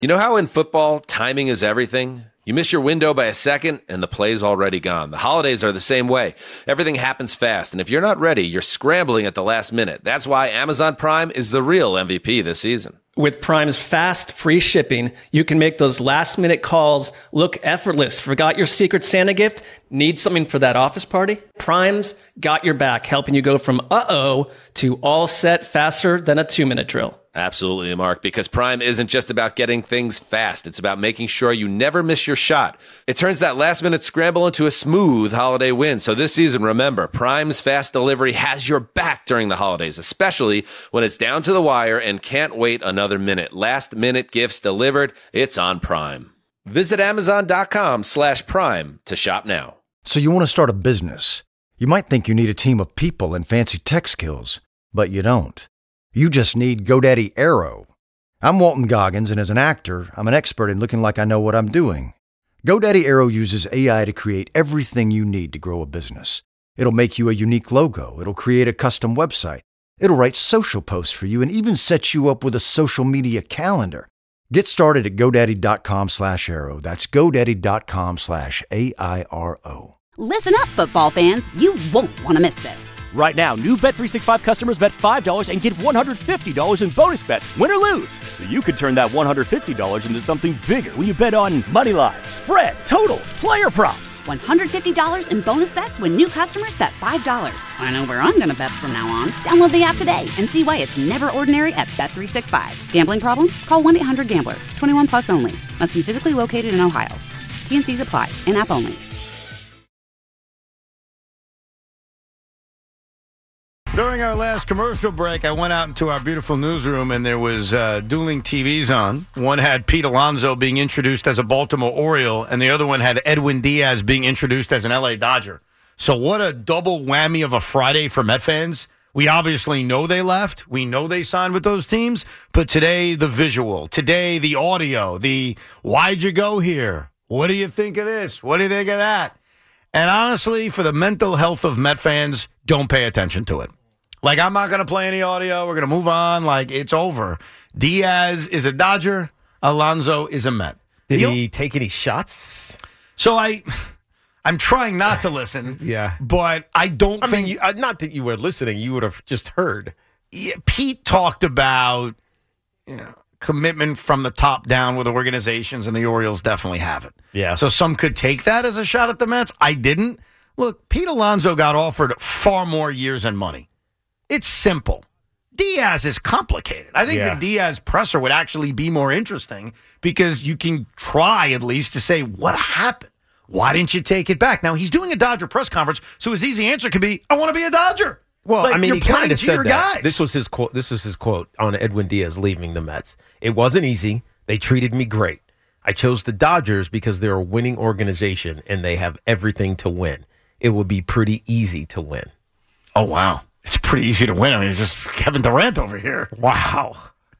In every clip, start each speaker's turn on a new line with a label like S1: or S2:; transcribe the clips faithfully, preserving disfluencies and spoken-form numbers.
S1: You know how in football, timing is everything? You miss your window by a second, and the play's already gone. The holidays are the same way. Everything happens fast, and if you're not ready, you're scrambling at the last minute. That's why Amazon Prime is the real M V P this season.
S2: With Prime's fast, free shipping, you can make those last-minute calls look effortless. Forgot your Secret Santa gift? Need something for that office party? Prime's got your back, helping you go from uh-oh to all set faster than a two-minute drill.
S1: Absolutely, Mark, because Prime isn't just about getting things fast. It's about making sure you never miss your shot. It turns that last-minute scramble into a smooth holiday win. So this season, remember, Prime's fast delivery has your back during the holidays, especially when it's down to the wire and can't wait another minute. Last-minute gifts delivered, it's on Prime. Visit Amazon.com slash Prime to shop now.
S3: So you want to start a business. You might think you need a team of people and fancy tech skills, but you don't. You just need GoDaddy Aero. I'm Walton Goggins, and as an actor, I'm an expert in looking like I know what I'm doing. GoDaddy Aero uses A I to create everything you need to grow a business. It'll make you a unique logo. It'll create a custom website. It'll write social posts for you and even set you up with a social media calendar. Get started at GoDaddy.com slash Aero. That's GoDaddy.com slash A I R O.
S4: Listen up, football fans. You won't want to miss this.
S5: Right now, new Bet three sixty-five customers bet five dollars and get one hundred fifty dollars in bonus bets, win or lose. So you could turn that one hundred fifty dollars into something bigger when you bet on money line, spread, totals, player props.
S4: one hundred fifty dollars in bonus bets when new customers bet five dollars. I know where I'm going to bet from now on. Download the app today and see why it's never ordinary at Bet three sixty-five. Gambling problem? Call one eight hundred gambler. twenty-one plus only. Must be physically located in Ohio. T and Cs apply. In-app only.
S6: During our last commercial break, I went out into our beautiful newsroom, and there was uh, dueling T Vs on. One had Pete Alonso being introduced as a Baltimore Oriole, and the other one had Edwin Diaz being introduced as an L A Dodger. So what a double whammy of a Friday for Met fans. We obviously know they left. We know they signed with those teams. But today, the visual. Today, the audio. The, why'd you go here? What do you think of this? What do you think of that? And honestly, for the mental health of Met fans, don't pay attention to it. Like, I'm not going to play any audio. We're going to move on. Like, it's over. Diaz is a Dodger. Alonso is a Met.
S7: Did
S6: He'll,
S7: he take any shots?
S6: So I, I'm trying not to listen.
S7: Yeah.
S6: But I don't
S7: I
S6: think.
S7: mean, you, uh, not that you were listening. You would have just heard.
S6: Yeah, Pete talked about, you know, commitment from the top down with organizations, and the Orioles definitely have it.
S7: Yeah.
S6: So some could take that as a shot at the Mets. I didn't. Look, Pete Alonso got offered far more years and money. It's simple. Diaz is complicated. I think
S7: yeah.
S6: the Diaz presser would actually be more interesting because you can try at least to say, what happened? Why didn't you take it back? Now, he's doing a Dodger press conference, so his easy answer could be, I want to be a Dodger.
S7: Well,
S6: like,
S7: I mean,
S6: you're
S7: he kind of
S6: to
S7: said
S6: your
S7: that.
S6: guys.
S7: This was his quote. This was his quote on Edwin Diaz leaving the Mets. It wasn't easy. They treated me great. I chose the Dodgers because they're a winning organization and they have everything to win. It would be pretty easy to win.
S6: Oh, wow. It's pretty easy to win. I mean, it's just Kevin Durant over here.
S7: Wow.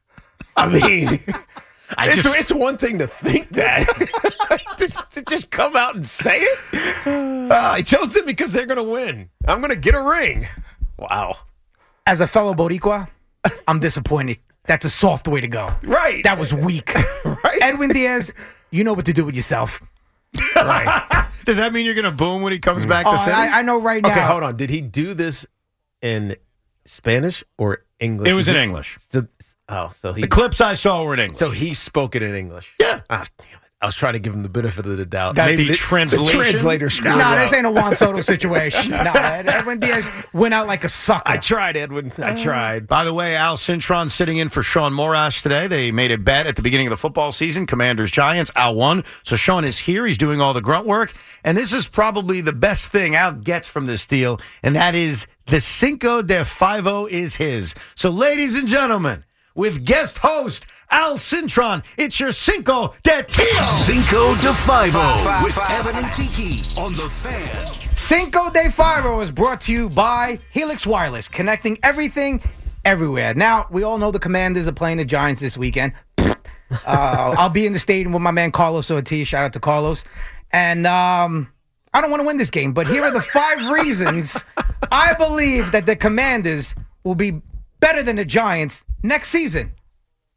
S7: I mean,
S6: I
S7: it's,
S6: just,
S7: it's one thing to think that. just, to just come out and say it. Uh, I chose them because they're going to win. I'm going to get a ring. Wow.
S8: As a fellow Boricua, I'm disappointed. That's a soft way to go.
S7: Right.
S8: That was weak.
S7: Right.
S8: Edwin Diaz, you know what to do with yourself.
S6: Right. Does that mean you're going to boom when he comes back
S8: Oh,
S6: to City?
S8: I, I know right now.
S7: Okay, hold on. Did he do this in Spanish or English?
S6: It was in English.
S7: So, oh, so he.
S6: The clips I saw were in English.
S7: So he spoke it in English.
S6: Yeah.
S7: Ah, damn it. I was trying to give him the benefit of the doubt.
S6: That
S7: Maybe
S6: the translation?
S7: The translator screwed
S8: No,
S7: up.
S8: this ain't a Juan Soto situation. No, Edwin Diaz went out like a sucker.
S7: I tried, Edwin. I tried.
S6: By the way, Al Cintron sitting in for Sean Morash today. They made a bet at the beginning of the football season. Commanders, Giants. Al won. So Sean is here. He's doing all the grunt work. And this is probably the best thing Al gets from this deal, and that is the Cinco de Five-O is his. So, ladies and gentlemen, with guest host Al Cintron, it's your Cinco de Tio.
S9: Cinco de Five-O with Evan and Tiki on The Fan.
S8: Cinco de Five-O is brought to you by Helix Wireless, connecting everything everywhere. Now, we all know the Commanders are playing the Giants this weekend. uh, I'll be in the stadium with my man Carlos Ortiz. Shout out to Carlos. And um, I don't want to win this game, but here are the five reasons I believe that the Commanders will be better than the Giants next season.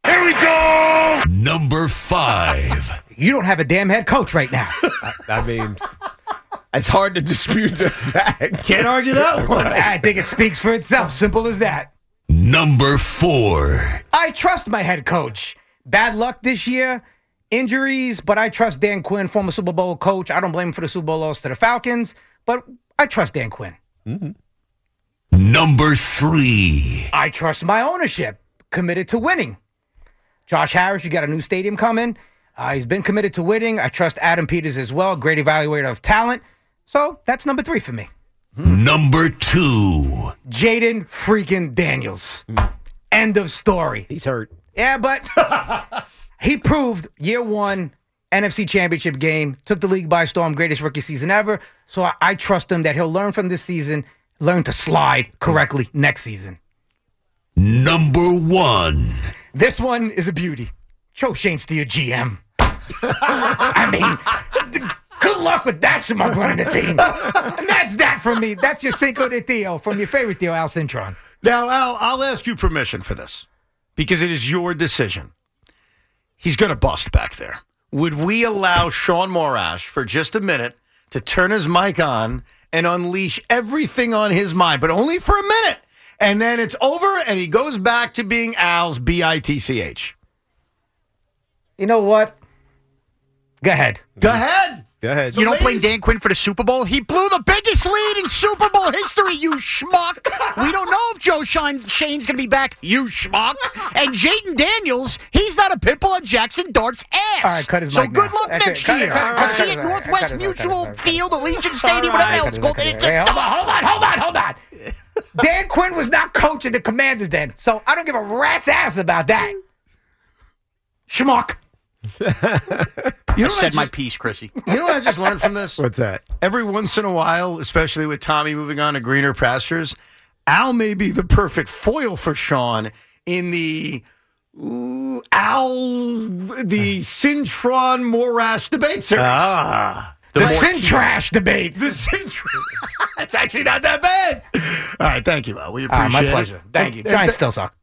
S9: Here we go! Number five.
S8: You don't have a damn head coach right now.
S7: I, I mean, it's hard to dispute the fact.
S6: Can't argue that one.
S8: I think it speaks for itself. Simple as that.
S9: Number four.
S8: I trust my head coach. Bad luck this year, injuries, but I trust Dan Quinn, former Super Bowl coach. I don't blame him for the Super Bowl loss to the Falcons, but I trust Dan Quinn.
S9: Mm-hmm. Number three.
S8: I trust my ownership, committed to winning. Josh Harris, you got a new stadium coming. Uh, he's been committed to winning. I trust Adam Peters as well, great evaluator of talent. So that's number three for me.
S9: Number two.
S8: Jaden freaking Daniels. Mm. End of story.
S7: He's hurt.
S8: Yeah, but he proved year one, N F C Championship game, took the league by storm, greatest rookie season ever. So I, I trust him that he'll learn from this season, learn to slide correctly next season.
S9: Number one.
S8: This one is a beauty. Joe Shane's to your G M. I mean, good luck with that schmuck running the team. And that's that from me. That's your Cinco de Tio from your favorite Tio, Al Cintron.
S6: Now, Al, I'll ask you permission for this because it is your decision. He's going to bust back there. Would we allow Sean Morash for just a minute to turn his mic on and unleash everything on his mind, but only for a minute? And then it's over and he goes back to being Al's B I T C H.
S8: You know what? Go ahead.
S6: Go ahead.
S7: Go ahead.
S10: You don't blame
S6: ladies-
S10: Dan Quinn for the Super Bowl? He blew the biggest lead in Super Bowl history, you schmuck. We don't know if Joe Shine, Shane's going to be back, you schmuck. And Jaden Daniels, he's not a pit bull on Jackson Dart's ass.
S8: All right, cut his
S10: so
S8: mic
S10: good
S8: now.
S10: luck
S8: That's
S10: next
S8: it. Cut it,
S10: year.
S8: cut it, cut
S10: I'll
S8: it,
S10: see
S8: cut
S10: you
S8: it,
S10: at
S8: cut
S10: Northwest
S8: it, cut it,
S10: Mutual
S8: cut it.
S10: Field, Allegiant Stadium,
S8: All
S10: whatever
S8: right,
S10: else it's called.
S8: cut it,
S10: It's
S8: cut it.
S10: a-
S8: Hey, hold on, hold on, hold on, hold on. Dan Quinn was not coaching the Commanders then, so I don't give a rat's ass about that. Schmuck.
S6: You
S10: I
S6: know
S10: said
S6: what I
S10: my
S6: just,
S10: piece, Chrissy.
S6: you know what I just learned from this?
S7: What's that?
S6: Every once in a while, especially with Tommy moving on to greener pastures, Al may be the perfect foil for Sean in the uh, Al, the Cintron Morash debate series.
S7: Ah.
S6: the
S8: The
S6: Morty-
S8: Cintrash debate.
S6: The Cintron. It's actually not that bad. All right, thank you, Al. We
S8: Ah,
S6: appreciate
S8: my
S6: it.
S8: pleasure. Thank you.
S6: And-
S8: Giants still suck.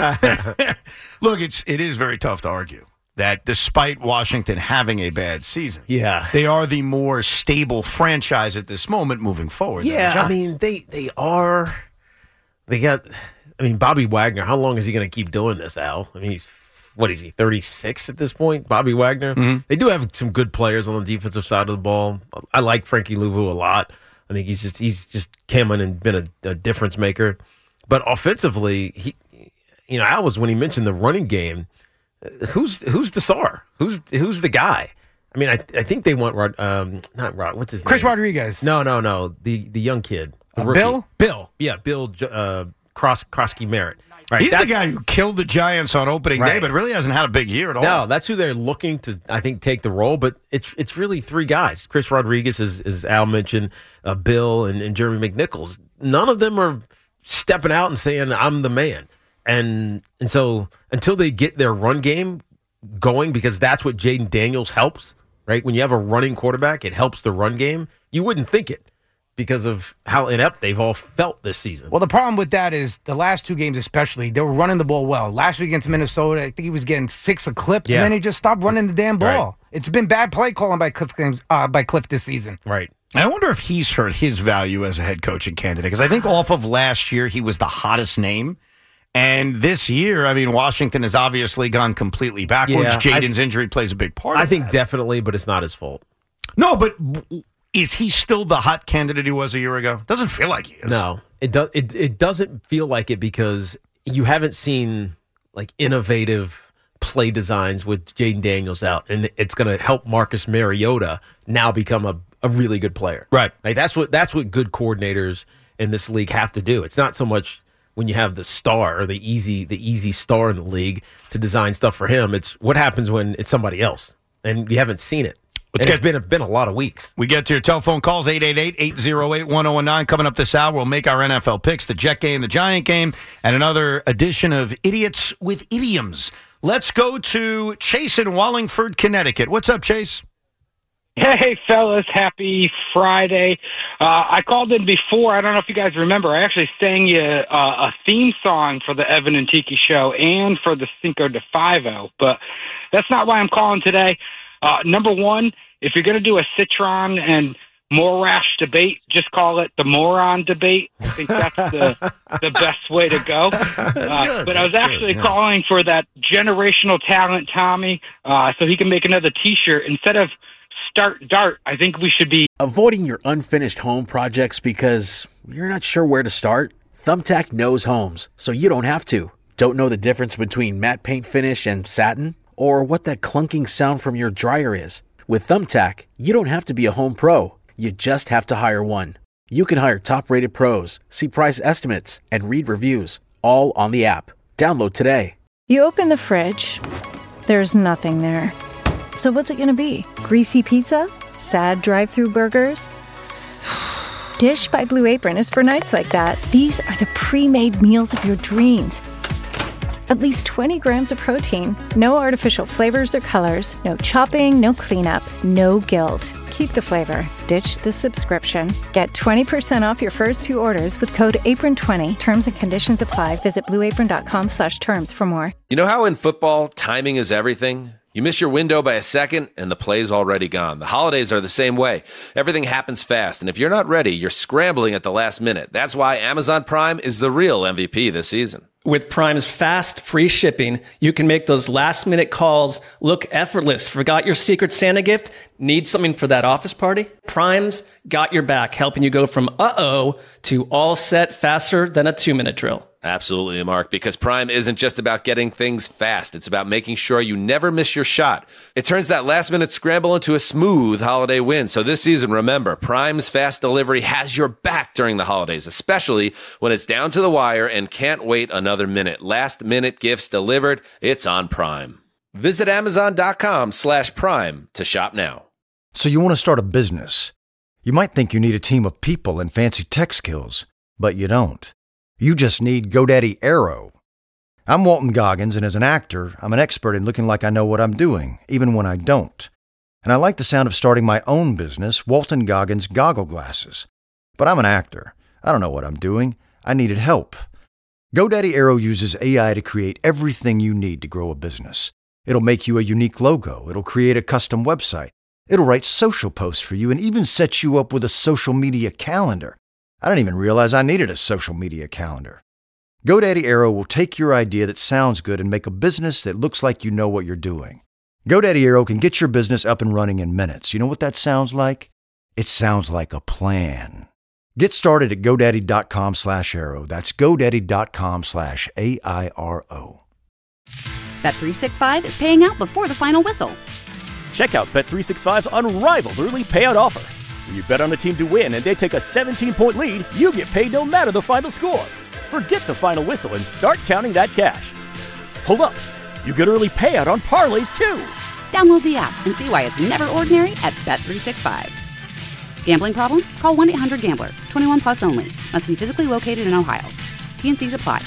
S6: Look, it's it is very tough to argue that despite Washington having a bad season,
S7: Yeah.
S6: they are the more stable franchise at this moment moving forward. than the
S7: Yeah, I
S6: Giants.
S7: mean, they they are. They got. I mean, Bobby Wagner. How long is he going to keep doing this, Al? I mean, he's what is he? thirty-six at this point. Bobby Wagner.
S6: Mm-hmm.
S7: They do have some good players on the defensive side of the ball. I like Frankie Louvu a lot. I think he's just he's just come in and been a, a difference maker. But offensively, he, you know, Al was when he mentioned the running game. Who's who's the star? Who's who's the guy? I mean, I I think they want Rod. Um, not Rod. What's his
S8: Chris
S7: name?
S8: Rodriguez.
S7: No, no, no. The the young kid. The
S8: Uh,
S7: rookie.
S8: Bill?
S7: Bill. Yeah, Bill uh, Cross Krosky Merritt. Right.
S6: He's the
S7: that's-
S6: guy who killed the Giants on opening day,
S7: Right.
S6: but really hasn't had a big year at all.
S7: No, that's who they're looking to, I think, take the role. But it's it's really three guys. Chris Rodriguez, as, as Al mentioned, uh, Bill, and, and Jeremy McNichols. None of them are stepping out and saying, I'm the man. And and so until they get their run game going, because that's what Jaden Daniels helps, right? When you have a running quarterback, it helps the run game. You wouldn't think it because of how inept they've all felt this season.
S8: Well, the problem with that is the last two games especially, they were running the ball well. Last week against Minnesota, I think he was getting six a clip,
S7: Yeah.
S8: and then he just stopped running the damn ball.
S7: Right.
S8: It's been bad play calling by Cliff, games, uh, by Cliff this season.
S7: Right.
S6: I wonder if he's hurt his value as a head coaching candidate, because I think off of last year, he was the hottest name. And this year, I mean, Washington has obviously gone completely backwards.
S7: Yeah, I-
S6: Jaden's injury plays a big part of
S7: I think
S6: that.
S7: definitely, but it's not his fault.
S6: No, but w- is he still the hot candidate he was a year ago? Doesn't feel like he is.
S7: No, it does. It it doesn't feel like it because you haven't seen like innovative play designs with Jaden Daniels out, and it's going to help Marcus Mariota now become a, a really good player.
S6: Right.
S7: Like that's what that's what good coordinators in this league have to do. It's not so much when you have the star or the easy the easy star in the league to design stuff for him. It's what happens when it's somebody else, and you haven't seen it.
S6: Let's
S7: And
S6: get-
S7: it's been a, been a lot of weeks.
S6: We get to your telephone calls, eight eight eight, eight oh eight, one oh one nine. Coming up this hour, we'll make our N F L picks, the Jet game, the Giant game, and another edition of Idiots with Idioms. Let's go to Chase in Wallingford, Connecticut. What's up, Chase?
S11: Hey, fellas, happy Friday. Uh, I called in before. I don't know if you guys remember. I actually sang you uh, a theme song for the Evan and Tiki show and for the Cinco de Five-O, but that's not why I'm calling today. Uh, number one, if you're going to do a Citron and Morash debate, just call it the moron debate. I think that's the the best way to go. Uh, but
S6: that's
S11: I was actually
S6: good, yeah.
S11: calling for that generational talent, Tommy, uh, so he can make another T-shirt. Instead of Start Dart, I think we should be
S12: avoiding your unfinished home projects because you're not sure where to start. Thumbtack knows homes, so you don't have to. Don't know the difference between matte paint finish and satin? Or what that clunking sound from your dryer is? With Thumbtack, you don't have to be a home pro. You just have to hire one. You can hire top-rated pros, see price estimates, and read reviews, all on the app. Download today.
S13: You open the fridge. There's nothing there. So what's it going to be? Greasy pizza? Sad drive-through burgers? Dish by Blue Apron is for nights like that. These are the pre-made meals of your dreams. At least twenty grams of protein, no artificial flavors or colors, no chopping, no cleanup, no guilt. Keep the flavor. Ditch the subscription. Get twenty percent off your first two orders with code apron twenty. Terms and conditions apply. Visit blueapron.com slash terms for more.
S1: You know how in football, timing is everything? You miss your window by a second, and the play's already gone. The holidays are the same way. Everything happens fast, and if you're not ready, you're scrambling at the last minute. That's why Amazon Prime is the real M V P this season.
S2: With Prime's fast, free shipping, you can make those last-minute calls look effortless. Forgot your Secret Santa gift? Need something for that office party? Prime's got your back, helping you go from uh-oh to all set faster than a two-minute drill.
S1: Absolutely, Mark, because Prime isn't just about getting things fast. It's about making sure you never miss your shot. It turns that last-minute scramble into a smooth holiday win. So this season, remember, Prime's fast delivery has your back during the holidays, especially when it's down to the wire and can't wait another minute. Last-minute gifts delivered, it's on Prime. Visit amazon.com slash prime to shop now.
S3: So you want to start a business. You might think you need a team of people and fancy tech skills, but you don't. You just need GoDaddy Aero. I'm Walton Goggins, and as an actor, I'm an expert in looking like I know what I'm doing, even when I don't. And I like the sound of starting my own business, Walton Goggins Goggle Glasses. But I'm an actor. I don't know what I'm doing. I needed help. GoDaddy Aero uses A I to create everything you need to grow a business. It'll make you a unique logo. It'll create a custom website. It'll write social posts for you and even set you up with a social media calendar. I didn't even realize I needed a social media calendar. GoDaddy Aero will take your idea that sounds good and make a business that looks like you know what you're doing. GoDaddy Aero can get your business up and running in minutes. You know what that sounds like? It sounds like a plan. Get started at GoDaddy.com slash Aero. That's GoDaddy.com slash A I R O.
S4: Bet three sixty-five is paying out before the final whistle.
S5: Check out Bet three sixty-five's unrivaled early payout offer. When you bet on a team to win and they take a seventeen-point lead, you get paid no matter the final score. Forget the final whistle and start counting that cash. Hold up. You get early payout on parlays, too.
S4: Download the app and see why it's never ordinary at Bet three sixty-five. Gambling problem? Call one eight hundred gambler. twenty-one plus only. Must be physically located in Ohio. T N Cs apply.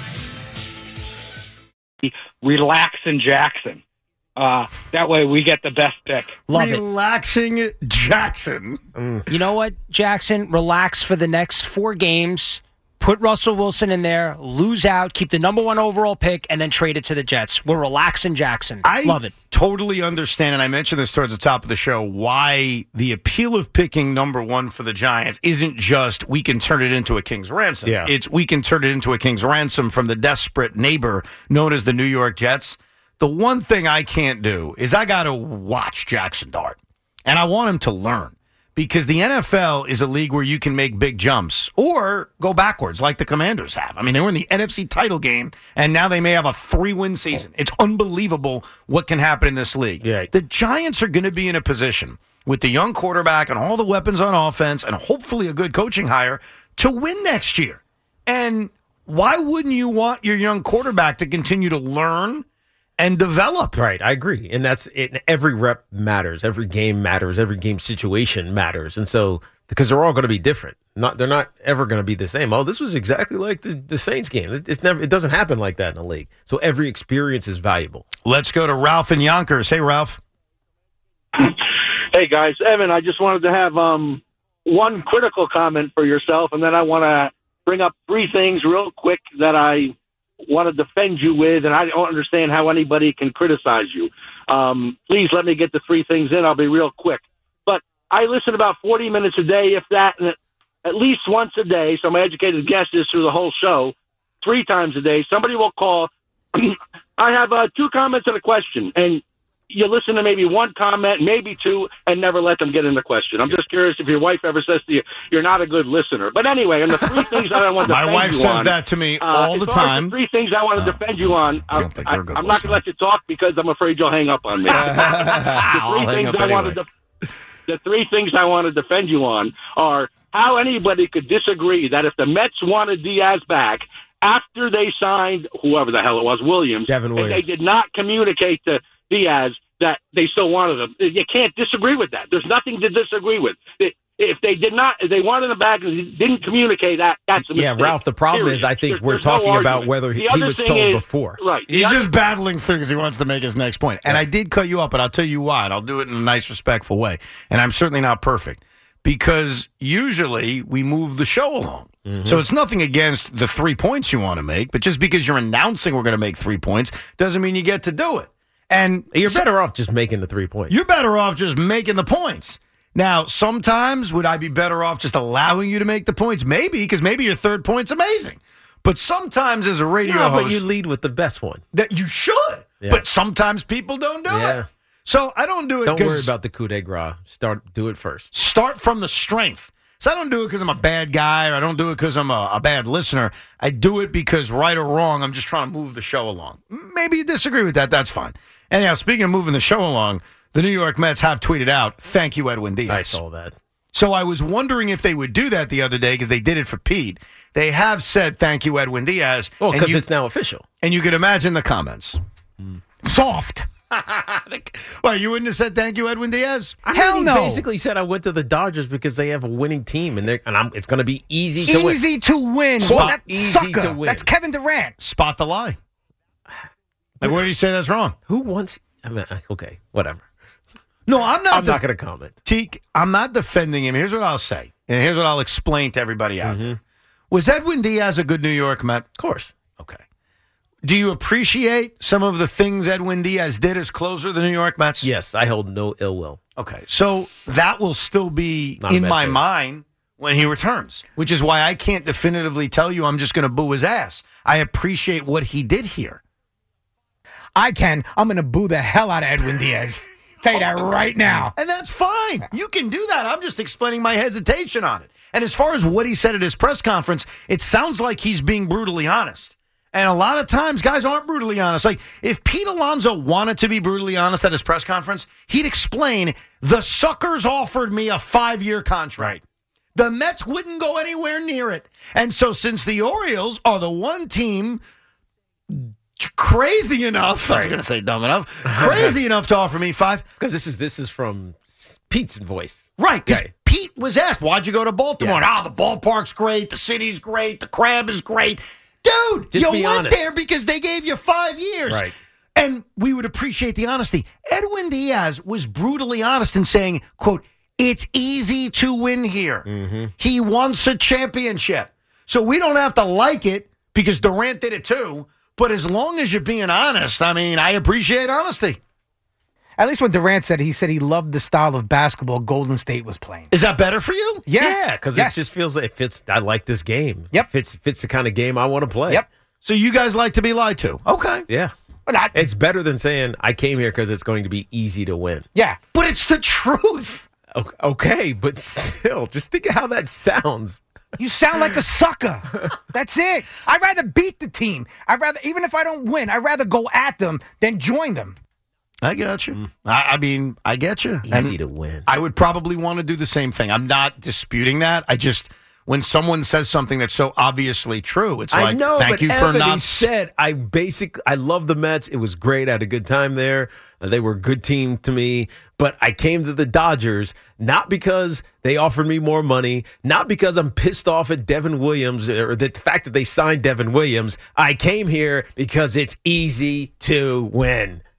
S11: relax in Jackson. Uh, that way we get the best pick.
S10: Love
S6: Relaxing it. Jackson.
S10: Mm. You know what, Jackson? Relax for the next four games. Put Russell Wilson in there, lose out, keep the number one overall pick, and then trade it to the Jets. We're relaxing Jackson.
S6: I
S10: love it.
S6: Totally understand, and I mentioned this towards the top of the show, why the appeal of picking number one for the Giants isn't just we can turn it into a king's ransom.
S7: Yeah.
S6: It's we can turn it into a king's ransom from the desperate neighbor known as the New York Jets. The one thing I can't do is I got to watch Jackson Dart, and I want him to learn. Because the N F L is a league where you can make big jumps or go backwards like the Commanders have. I mean, they were in the N F C title game, and now they may have a three-win season. It's unbelievable what can happen in this league.
S7: Yeah.
S6: The Giants are going to be in a position with the young quarterback and all the weapons on offense and hopefully a good coaching hire to win next year. And why wouldn't you want your young quarterback to continue to learn and develop?
S7: Right, I agree. And that's it. Every rep matters. Every game matters. Every game situation matters. And so, because they're all going to be different. Not, they're not ever going to be the same. Oh, this was exactly like the, the Saints game. It, it's never. It doesn't happen like that in the league. So every experience is valuable.
S6: Let's go to Ralph in Yonkers. Hey, Ralph.
S14: Hey, guys. Evan, I just wanted to have um, one critical comment for yourself, and then I want to bring up three things real quick that I want to defend you with, and I don't understand how anybody can criticize you. Um, please let me get the three things in. I'll be real quick. But I listen about forty minutes a day, if that, and at least once a day, so my educated guess is through the whole show, three times a day, somebody will call. I have uh, two comments and a question, and you listen to maybe one comment, maybe two, and never let them get in the question. I'm just curious if your wife ever says to you, you're not a good listener. But anyway, and the three things that I want to
S6: My
S14: defend
S6: wife
S14: you
S6: says
S14: on,
S6: that to me
S14: uh,
S6: all the
S14: as far as
S6: time.
S14: The three things I want to
S6: Oh.
S14: defend you on,
S6: I
S14: I,
S6: don't think
S14: I,
S6: you're a good
S14: I'm not going to let you talk because I'm afraid you'll hang up on me. the
S6: I'll
S14: three
S6: hang
S14: things
S6: up
S14: I want
S6: anyway.
S14: to def- the three things I want to defend you on are how anybody could disagree that if the Mets wanted Diaz back after they signed whoever the hell it was, Williams,
S7: Devin
S14: and they
S7: Williams.
S14: did not communicate to Diaz that they still wanted him. You can't disagree with that. There's nothing to disagree with. If they did not, if they wanted him back and didn't communicate that, that's a mistake.
S7: Yeah, Ralph, the problem
S14: Period.
S7: is I think
S14: There's-
S7: we're
S14: there's no
S7: talking about
S14: argument.
S7: whether he,
S14: The
S7: he
S14: other
S7: was
S14: thing
S7: told
S14: is-
S7: before.
S14: Right. The
S6: He's
S14: other-
S6: just battling things he wants to make his next point. And I did cut you up, but I'll tell you why, and I'll do it in a nice, respectful way. And I'm certainly not perfect because usually we move the show along.
S7: Mm-hmm.
S6: So it's nothing against the three points you want to make, but just because you're announcing we're going to make three points doesn't mean you get to do it. And
S7: You're
S6: so-
S7: better off just making the three points.
S6: You're better off just making the points. Now, sometimes would I be better off just allowing you to make the points? Maybe, because maybe your third point's amazing. But sometimes as a radio
S7: No,
S6: host,
S7: but you lead with the best one.
S6: that you should.
S7: Yeah.
S6: But sometimes people don't do
S7: Yeah.
S6: it. So I don't do it
S7: Don't
S6: 'cause-
S7: worry about the coup de grace. Start do it first.
S6: start from the strength. So I don't do it because I'm a bad guy or I don't do it because I'm a, a bad listener. I do it because right or wrong, I'm just trying to move the show along. Maybe you disagree with that. That's fine. Anyhow, speaking of moving the show along, the New York Mets have tweeted out, thank you, Edwin Diaz.
S7: I saw that.
S6: So I was wondering if they would do that the other day because they did it for Pete. They have said thank you, Edwin Diaz.
S7: Well,
S6: and
S7: because
S6: you-
S7: it's now official.
S6: And you could imagine the comments.
S8: Soft.
S6: Well, you wouldn't have said thank you, Edwin Diaz?
S7: I
S8: Hell
S7: heard he
S8: no.
S7: basically said I went to the Dodgers because they have a winning team and they're and I'm, it's going to be easy to win.
S8: Easy to win.
S6: Well,
S8: That
S7: easy
S8: sucker.
S7: to win.
S8: That's Kevin Durant.
S6: Spot the lie. Like, where do you say that's wrong?
S7: Who wants? I mean, okay, whatever.
S6: No, I'm not.
S7: I'm not
S6: def-
S7: going to comment.
S6: Teak, I'm not defending him. Here's what I'll say, and here's what I'll explain to everybody out
S7: Mm-hmm.
S6: there. Was Edwin Diaz a good New York Met?
S7: Of course.
S6: Okay. Do you appreciate some of the things Edwin Diaz did as closer of the New York Mets?
S7: Yes, I hold no ill will.
S6: Okay. So that will still be
S7: Not a
S6: in
S7: Met
S6: my
S7: fan.
S6: mind when he returns, which is why I can't definitively tell you I'm just going to boo his ass. I appreciate what he did here.
S8: I can. I'm going to boo the hell out of Edwin Diaz. Tell you that right now.
S6: And that's fine. You can do that. I'm just explaining my hesitation on it. And as far as what he said at his press conference, it sounds like he's being brutally honest. And a lot of times, guys aren't brutally honest. Like, if Pete Alonso wanted to be brutally honest at his press conference, he'd explain, the suckers offered me a five-year contract. The Mets wouldn't go anywhere near it. And so since the Orioles are the one team crazy enough, I was going to say dumb enough, crazy enough to offer me five.
S7: Because this is this is from Pete's voice.
S6: Right, because
S7: Okay.
S6: Pete was asked, why'd you go to Baltimore?
S7: Yeah.
S6: Ah, the ballpark's great, the city's great, the crab is great. Dude,
S7: Just
S6: you
S7: be
S6: went
S7: honest.
S6: there because they gave you five years.
S7: Right.
S6: And we would appreciate the honesty. Edwin Diaz was brutally honest in saying, quote, it's easy to win here.
S7: Mm-hmm.
S6: He wants a championship. So we don't have to like it because Durant did it too. But as long as you're being honest, I mean, I appreciate honesty.
S8: At least when Durant said, he said he loved the style of basketball Golden State was playing.
S6: Is that better for you?
S8: Yeah.
S7: Yeah, because
S8: Yes.
S7: it just feels like it fits. I like this game.
S8: Yep.
S7: It fits fits the kind of game I want to play.
S8: Yep.
S6: So you guys like to be lied to. Okay.
S7: Yeah.
S8: But I-
S7: It's better than saying I came here because it's going to be easy to win.
S8: yeah.
S6: But it's the truth.
S7: O- Okay, but still, just think of how that sounds.
S8: You sound like a sucker. That's it. I'd rather beat the team. I'd rather, even if I don't win, I'd rather go at them than join them.
S6: I got you. I, I mean, I get you.
S7: Easy
S6: And
S7: to win.
S6: I would probably want to do the same thing. I'm not disputing that. I just, when someone says something that's so obviously true, it's like,
S7: I know,
S6: thank
S7: but
S6: you
S7: Evan,
S6: for not.
S7: he said I basic. I love the Mets. It was great. I had a good time there. Uh, They were a good team to me. But I came to the Dodgers not because they offered me more money, not because I'm pissed off at Devin Williams or the fact that they signed Devin Williams. I came here because it's easy to win.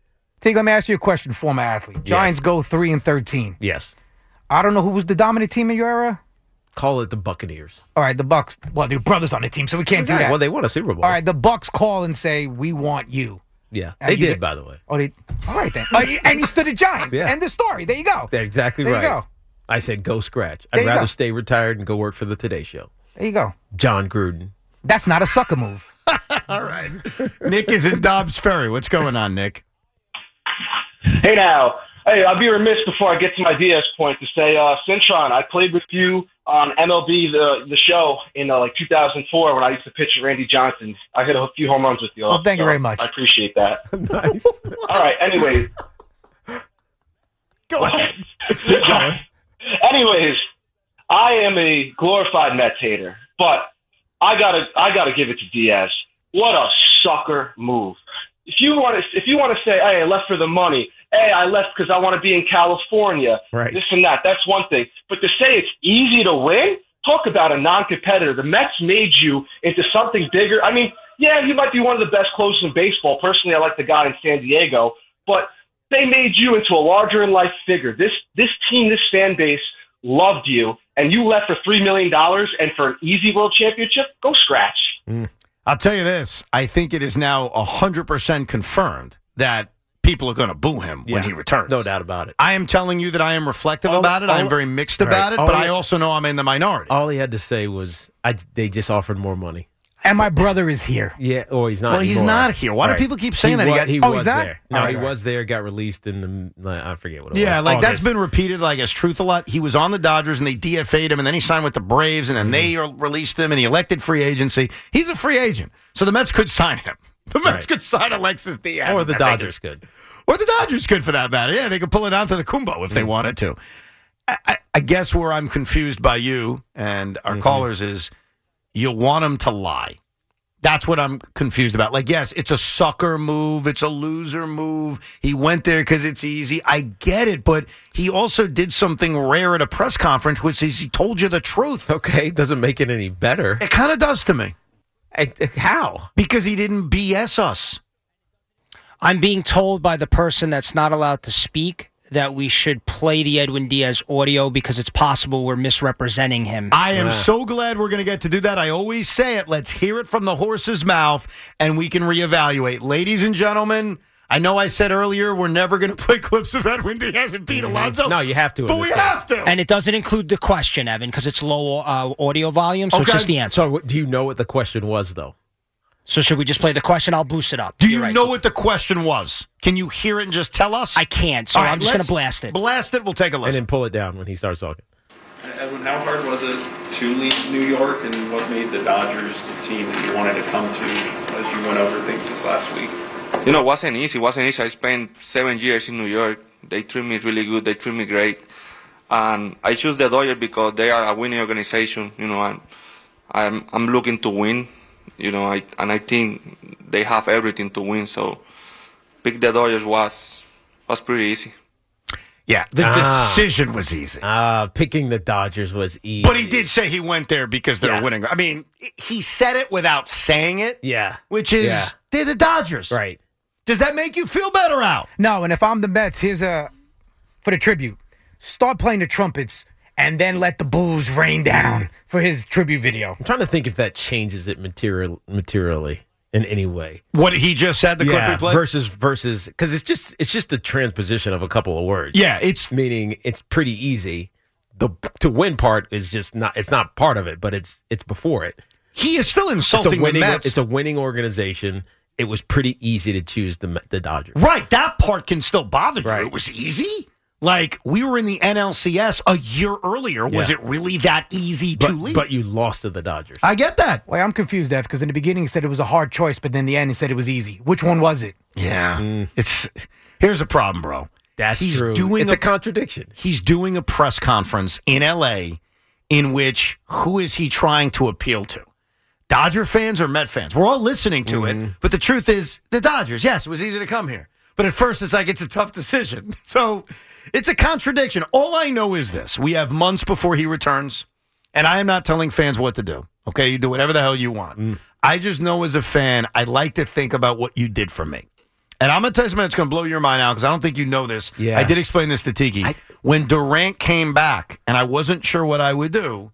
S8: Take, let me ask you a question, former athlete. Giants
S7: Yes.
S8: go three and thirteen.
S7: Yes.
S8: I don't know who was the dominant team in your era.
S7: Call it the Buccaneers.
S8: All right, the Bucks. Well, they're brothers on the team, so we can't do
S7: Okay,
S8: that.
S7: well, they won a Super Bowl.
S8: All right, the Bucks call and say, "We want you."
S7: Yeah,
S8: And
S7: they
S8: you
S7: did,
S8: get-
S7: by the way.
S8: Oh, they. All right then. Oh, you- and you stood a giant.
S7: Yeah.
S8: End the story. There you go.
S7: They're exactly
S8: There
S7: right.
S8: you go.
S7: I said go scratch.
S8: There
S7: I'd
S8: you
S7: rather
S8: go.
S7: stay retired and go work for the Today Show.
S8: There you go.
S7: John Gruden.
S8: That's not a sucker move.
S6: All right. Nick is in Dobbs Ferry. What's going on, Nick?
S15: Hey now, hey, I'll be remiss before I get to my D S point to say, uh, Cintron, I played with you on M L B the the show in uh, like two thousand four when I used to pitch at Randy Johnson. I hit a few home runs with you.
S8: Well, thank you very much.
S15: I appreciate that.
S7: Nice.
S15: All right. Anyways,
S6: Go ahead.
S15: anyways, I am a glorified Mets hater, but I gotta I gotta give it to Diaz. What a sucker move! If you want to if you want to say, hey, I left for the money. Hey, I left because I want to be in California.
S7: Right.
S15: This and that. That's one thing. But to say it's easy to win, talk about a non-competitor. The Mets made you into something bigger. I mean, yeah, you might be one of the best closers in baseball. Personally, I like the guy in San Diego. But they made you into a larger-in-life figure. This this team, this fan base loved you, and you left for three million dollars and for an easy world championship? Go scratch.
S6: Mm. I'll tell you this. I think it is now one hundred percent confirmed that people are going to boo him when
S7: Yeah.
S6: he returns.
S7: No doubt about it.
S6: I am telling you that I am reflective
S7: All-
S6: about it. I am
S7: all-
S6: very mixed
S7: Right.
S6: about it,
S7: All
S6: but
S7: he-
S6: I also know I'm in the minority.
S7: All he had to say was, I, they just offered more money.
S8: And my brother is here.
S7: Yeah, or he's not
S6: Well, he's
S7: anymore.
S6: not here. Why do people keep saying that? He
S7: He,
S6: got-
S7: wa- he
S6: Oh,
S7: was
S6: he's not?
S7: there. No,
S6: All right,
S7: he
S6: all right.
S7: was there, got released in the, I forget what it was.
S6: Yeah, like that's
S7: August.
S6: been repeated like as truth a lot. He was on the Dodgers and they D F A'd him, and then he signed with the Braves, and then they
S7: Mm-hmm.
S6: released him, and he elected free agency. He's a free agent, so the Mets could sign him. The Mets
S7: Right.
S6: could sign Alexis Diaz,
S7: Or
S6: if
S7: the
S6: that
S7: Dodgers
S6: makes-
S7: could.
S6: or the Dodgers could, for that matter. Yeah, they could pull it onto the Kumbo if they wanted to. I, I, I guess where I'm confused by you and our callers is you want him to lie. That's what I'm confused about. Like, yes, it's a sucker move. It's a loser move. He went there because it's easy. I get it, but he also did something rare at a press conference, which is he told you the truth.
S7: Okay, doesn't make it any better.
S6: It kind of does to me.
S7: I, how?
S6: Because he didn't B S us.
S10: I'm being told by the person that's not allowed to speak that we should play the Edwin Diaz audio because it's possible we're misrepresenting him.
S6: I am so glad we're going to get to do that. I always say it. Let's hear it from the horse's mouth, and we can reevaluate. Ladies and gentlemen, I know I said earlier we're never going to play clips of Edwin Diaz and Pete Alonso.
S7: No, you have to.
S6: But we have to.
S10: And it doesn't include the question, Evan, because it's low uh, audio volume, so it's just the answer.
S7: So, what- do you know what the question was, though?
S10: So should we just play the question? I'll boost it up.
S6: Do
S10: You're
S6: you
S10: right.
S6: know what the question was? Can you hear it and just tell us?
S10: I can't, so
S6: All right,
S10: I'm just going
S6: let's
S10: to blast it.
S6: Blast it. We'll take a
S7: And
S6: listen.
S7: then pull it down when he starts talking.
S16: Edwin, how hard was it to leave New York, and what made the Dodgers the team that you wanted to come to as you went over things this last week?
S17: You know, it wasn't easy. It wasn't easy. I spent seven years in New York. They treat me really good. They treat me great. And I choose the Dodgers because they are a winning organization. You know, and I'm I'm looking to win. You know, I and I think they have everything to win. So, pick the Dodgers was was pretty easy.
S6: Yeah, the
S7: Ah.
S6: decision was easy.
S7: Uh, picking the Dodgers was easy.
S6: But he did say he went there because they're
S7: Yeah.
S6: winning. I mean, he said it without saying it.
S7: Yeah.
S6: Which is,
S7: Yeah.
S6: they're the Dodgers.
S7: Right.
S6: Does that make you feel better, Al?
S8: No, and if I'm the Mets, here's a for the tribute. Start playing the trumpets and then let the Bulls rain down for his tribute video.
S7: I'm trying to think if that changes it material materially in any way.
S6: What he just said, the clip
S7: yeah,
S6: we played?
S7: versus versus because it's just it's just the transposition of a couple of words.
S6: Yeah, it's
S7: meaning it's pretty easy. The to win part is just not it's not part of it, but it's it's before it.
S6: He is still
S7: It's a
S6: insulting
S7: winning.
S6: the Mets.
S7: It's a winning organization. It was pretty easy to choose the the Dodgers.
S6: Right, that part can still bother you.
S7: Right.
S6: It was easy. Like, we were in the N L C S a year earlier. Was
S7: Yeah.
S6: it really that easy
S7: But,
S6: to leave?
S7: but you lost to the Dodgers.
S6: I get that.
S8: Well, I'm confused, Ev, because in the beginning he said it was a hard choice, but then in the end he said it was easy. Which one was it?
S6: Yeah. It's here's a problem, bro.
S7: That's
S6: he's
S7: true.
S6: Doing
S7: It's a contradiction.
S6: He's doing a press conference in L A in which who is he trying to appeal to? Dodger fans or Met fans? We're all listening to
S7: Mm-hmm.
S6: it, but the truth is the Dodgers. Yes, it was easy to come here. But at first it's like it's a tough decision. So it's a contradiction. All I know is this. We have months before he returns, and I am not telling fans what to do. Okay, you do whatever the hell you want.
S7: Mm.
S6: I just know as a fan, I like to think about what you did for me. And I'm going to tell you something that's going to blow your mind out because I don't think you know this.
S7: Yeah.
S6: I did explain this to Tiki.
S7: I,
S6: when Durant came back and I wasn't sure what I would do,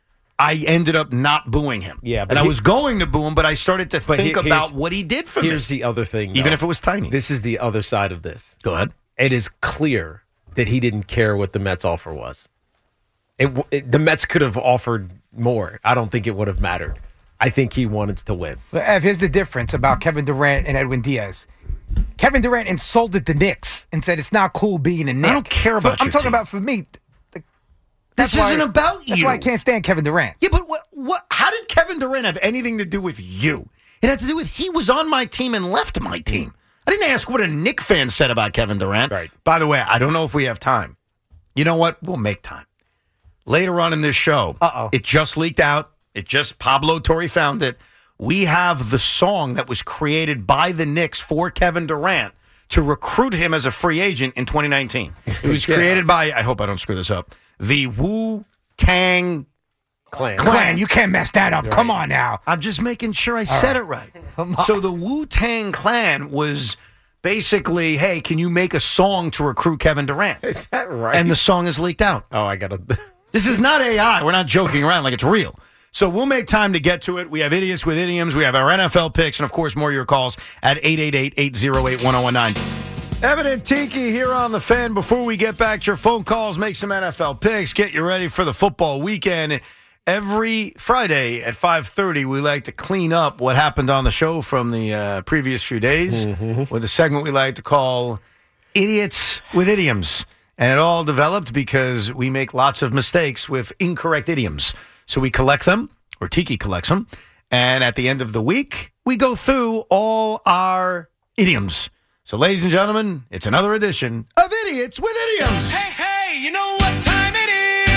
S6: I ended up not booing him.
S7: Yeah, but
S6: and I
S7: he-
S6: was going to boo him, but I started to
S7: But
S6: think
S7: he-
S6: about
S7: here's-
S6: what he did for
S7: Here's
S6: me.
S7: the other thing,
S6: Even
S7: though.
S6: if it was tiny.
S7: This is the other side of this.
S6: Go ahead.
S7: It is clear that he didn't care what the Mets offer was. It, w- it, the Mets could have offered more. I don't think it would have mattered. I think he wanted to win.
S8: But Ev, here's the difference about Kevin Durant and Edwin Diaz. Kevin Durant insulted the Knicks and said it's not cool being a Knick.
S6: I don't care about
S8: But I'm
S6: your
S8: talking
S6: team.
S8: about for me. the-
S6: This
S8: that's why-
S6: isn't about
S8: That's
S6: you.
S8: why I can't stand Kevin Durant.
S6: Yeah, but what, what? How did Kevin Durant have anything to do with you? It had to do with he was on my team and left my team. I didn't ask what a Knick fan said about Kevin Durant.
S7: Right.
S6: By the way, I don't know if we have time. You know what? We'll make time. Later on in this show,
S8: Uh-oh.
S6: it just leaked out. It just, Pablo Torre found it. We have the song that was created by the Knicks for Kevin Durant to recruit him as a free agent in twenty nineteen. It was
S7: Yeah.
S6: created by, I hope I don't screw this up, the Wu-Tang
S7: Clan.
S8: Clan, you can't mess that up.
S6: Right.
S8: Come on now.
S6: I'm just making sure I said it right. So the Wu-Tang Clan was basically, hey, can you make a song to recruit Kevin Durant?
S7: Is that right?
S6: And the song is leaked out.
S7: Oh, I got to.
S6: This is not A I. We're not joking around like it's real. So we'll make time to get to it. We have Idiots with Idioms. We have our N F L picks. And, of course, more of your calls at eight eight eight, eight oh eight, one oh one nine. Evan and Tiki here on The Fan. Before we get back to your phone calls, make some N F L picks, get you ready for the football weekend. Every Friday at five thirty, we like to clean up what happened on the show from the uh, previous few days with a segment we like to call Idiots with Idioms. And it all developed because we make lots of mistakes with incorrect idioms. So we collect them, or Tiki collects them, and at the end of the week, we go through all our idioms. So, ladies and gentlemen, it's another edition of Idiots with Idioms.
S18: Hey, hey, you know what time it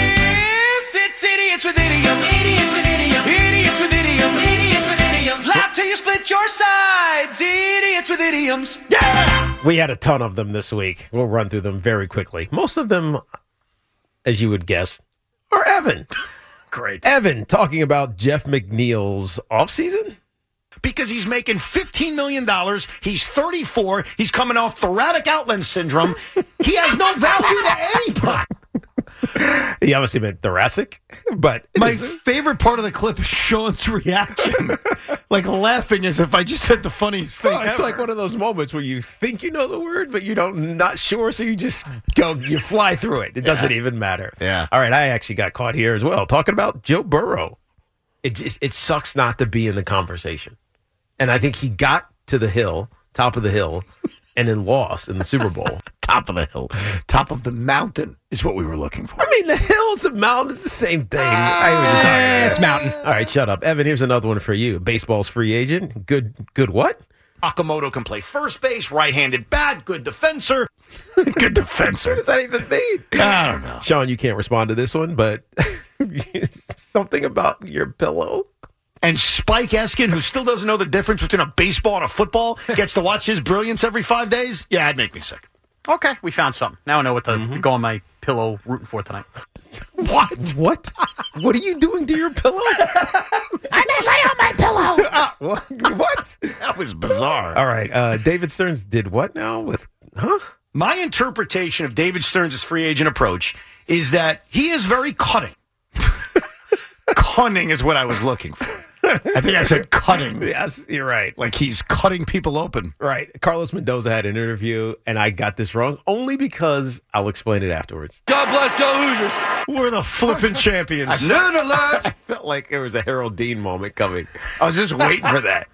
S18: is? It's Idiots with Idioms. Idiots with Idioms. Idiots with Idioms. Idiots with Idioms. Laugh till you split your sides. Idiots with Idioms.
S6: Yeah!
S7: We had a ton of them this week. We'll run through them very quickly. Most of them, as you would guess, are Evan.
S6: Great.
S7: Evan talking about Jeff McNeil's offseason?
S6: Because he's making fifteen million dollars. He's thirty-four. He's coming off thoracic outlet syndrome. He has no value to anybody.
S7: He obviously meant thoracic, but
S6: My favorite part of the clip is Sean's reaction. Like laughing as if I just said the funniest thing.
S7: Well, it's
S6: ever.
S7: like one of those moments where you think you know the word, but you don't, not sure, so you just go, you fly through it. It doesn't
S6: Yeah.
S7: even matter.
S6: Yeah.
S7: All right, I actually got caught here as well, talking about Joe Burrow. It just, it sucks not to be in the conversation. And I think he got to the hill, top of the hill, and then lost in the Super Bowl.
S6: Top of the hill. Top of the mountain is what we were looking for.
S7: I mean, the hill's a mountain. It's the same thing. I know what you're talking about.
S8: It's mountain.
S7: All right, shut up. Evan, here's another one for you. Baseball's free agent. Good, good what?
S6: Akamoto can play first base, right-handed bat, good defenser. Good defenser.
S7: What does that even mean?
S6: I don't know.
S7: Sean, you can't respond to this one, but something about your pillow.
S6: And Spike Eskin, who still doesn't know the difference between a baseball and a football, gets to watch his brilliance every five days? Yeah, it'd make me sick.
S10: Okay, we found something. Now I know what to go on my pillow rooting for tonight.
S6: What?
S7: What? What are you doing to your pillow?
S18: I may lay on my pillow.
S7: Ah, what? What?
S6: That was bizarre.
S7: All right. Uh, David Stearns did what now with, huh?
S6: My interpretation of David Stearns' free agent approach is that he is very cutting. Cunning is what I was looking for. I think I said cutting.
S7: Yes, you're right.
S6: Like he's cutting people open.
S7: Right. Carlos Mendoza had an interview, and I got this wrong only because I'll explain it afterwards.
S18: God bless, go Hoosiers.
S6: We're the flipping champions.
S18: Nerd alert.
S7: I felt like there was a Harold Dean moment coming. I was just waiting for that.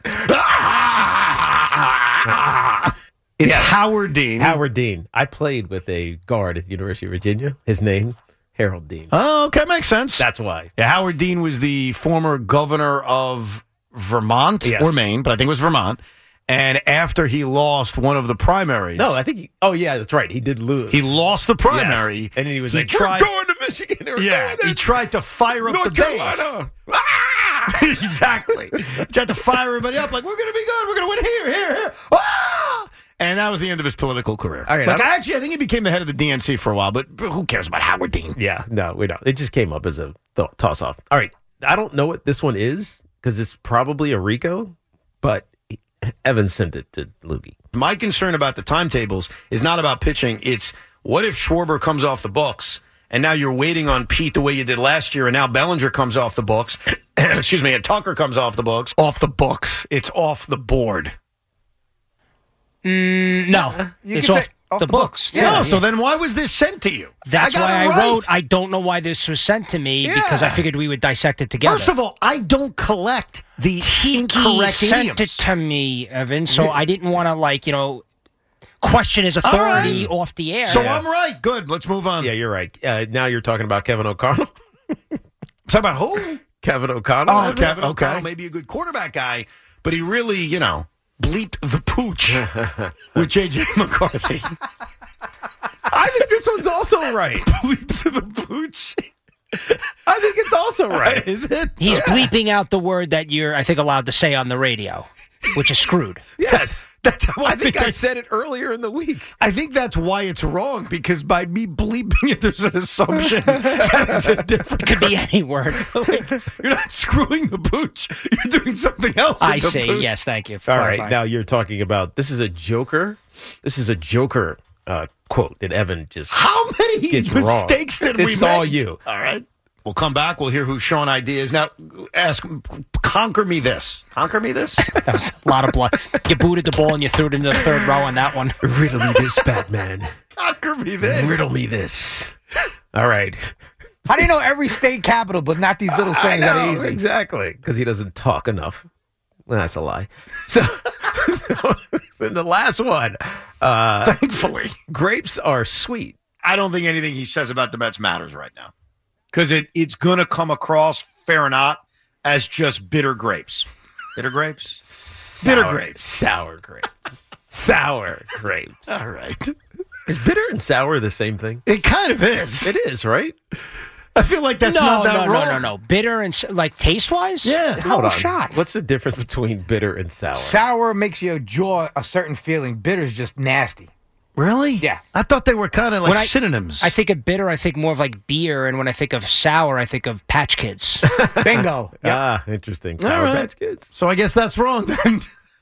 S6: It's
S7: Yeah.
S6: Howard Dean.
S7: Howard Dean. I played with a guard at the University of Virginia. His name, Harold Dean.
S6: Oh, okay, makes sense.
S7: That's why.
S6: Yeah, Howard Dean was the former governor of Vermont
S7: Yes.
S6: or Maine, but I think it was Vermont. And after he lost one of the primaries,
S7: No, I think he, oh, yeah, that's right. He did lose.
S6: he lost the primary.
S7: Yes. And then he was
S6: he
S7: like,
S6: tried,
S7: we're going to Michigan. We're
S6: yeah,
S7: going
S6: he
S7: to
S6: tried to fire up
S7: North
S6: the
S7: Carolina.
S6: base. Exactly. He tried to fire everybody up like, we're going to be good. We're going to win here, here, here. Ah! And that was the end of his political career.
S7: All right,
S6: like,
S7: I'm-
S6: I actually, I think he became the head of the D N C for a while, but who cares about Howard Dean?
S7: Yeah, no, we don't. It just came up as a th- toss off. All right. I don't know what this one is because it's probably a Rico, but Evan sent it to Loogie.
S6: My concern about the timetables is not about pitching. It's what if Schwarber comes off the books and now you're waiting on Pete the way you did last year, and now Bellinger comes off the books. Excuse me, and Tucker comes off the books. Off the books. It's off the board.
S10: Mm, no,
S8: You
S10: it's
S8: can
S10: off,
S8: say off
S10: the,
S8: the
S10: books.
S8: books. Yeah.
S6: No, so then why was this sent to you?
S10: That's
S6: I got
S10: why
S6: it
S10: I
S6: right.
S10: wrote, I don't know why this was sent to me, because I figured we would dissect it together.
S6: First of all, I don't collect the
S10: Tiki
S6: incorrect
S10: sent
S6: idioms.
S10: it to me, Evan, so I didn't want to, like, you know, question his
S6: All
S10: authority
S6: right.
S10: off the air.
S6: So I'm right. Good. Let's move on.
S7: Yeah, you're right. Uh, now you're talking about Kevin O'Connell.
S6: Talk about who?
S7: Kevin O'Connell.
S6: Oh,
S7: Evan?
S6: Kevin O'Connell, maybe a good quarterback guy, but he really, you know, bleeped the pooch with J J McCarthy.
S7: I think this one's also right.
S6: Bleeped the pooch.
S7: I think it's also right.
S6: Is it?
S10: He's bleeping out the word that you're, I think, allowed to say on the radio, which is screwed.
S7: Yes.
S6: That's how I,
S7: I think
S6: think
S7: I said it earlier in the week.
S6: I think that's why it's wrong, because by me bleeping it, there's an assumption that it's a different.
S10: Could be any word.
S6: Like, you're not screwing the pooch. You're doing something else. With
S10: I
S6: the
S10: see.
S6: pooch.
S10: Yes, thank you. For
S7: All
S10: clarifying.
S7: right, now you're talking about this is a Joker. This is a Joker uh, quote that Evan just
S6: How many
S7: gets wrong.
S6: mistakes did we
S7: It's
S6: make?
S7: all you.
S6: All right. We'll come back. We'll hear who Sean I D is. Now, ask, conquer me this. Conquer me this.
S10: That was a lot of blood. You booted the ball and you threw it into the third row on that one.
S7: Riddle me this, Batman.
S6: Conquer me this.
S7: Riddle me this. All right.
S8: How do you know every state capital, but not these little sayings that are easy?
S7: Exactly, because he doesn't talk enough. Well, that's a lie. So, so in the last one, uh,
S6: Thankfully.
S7: grapes are sweet.
S6: I don't think anything he says about the Mets matters right now, because it, it's going to come across, fair or not, as just bitter grapes. Bitter grapes? bitter
S7: Sour-
S6: grapes.
S7: Sour grapes. Sour grapes.
S6: All right.
S7: Is bitter and sour the same thing?
S6: It kind of is.
S7: It is, right?
S6: I feel like that's
S10: no,
S6: not that
S10: no,
S6: wrong.
S10: no, no, no. Bitter and, s- like, taste-wise?
S6: Yeah.
S10: Hold
S7: on.
S10: shot.
S7: What's the difference between bitter and sour?
S8: Sour makes your jaw a certain feeling. Bitter is just nasty.
S6: Really?
S8: Yeah.
S6: I thought they were kind of like
S10: When I-
S6: synonyms.
S10: I think of bitter, I think more of like beer, and when I think of sour, I think of Patch Kids.
S8: Bingo. Yep.
S7: Ah, interesting.
S6: All
S7: Sour
S6: right.
S7: Patch Kids.
S6: So I guess that's wrong then.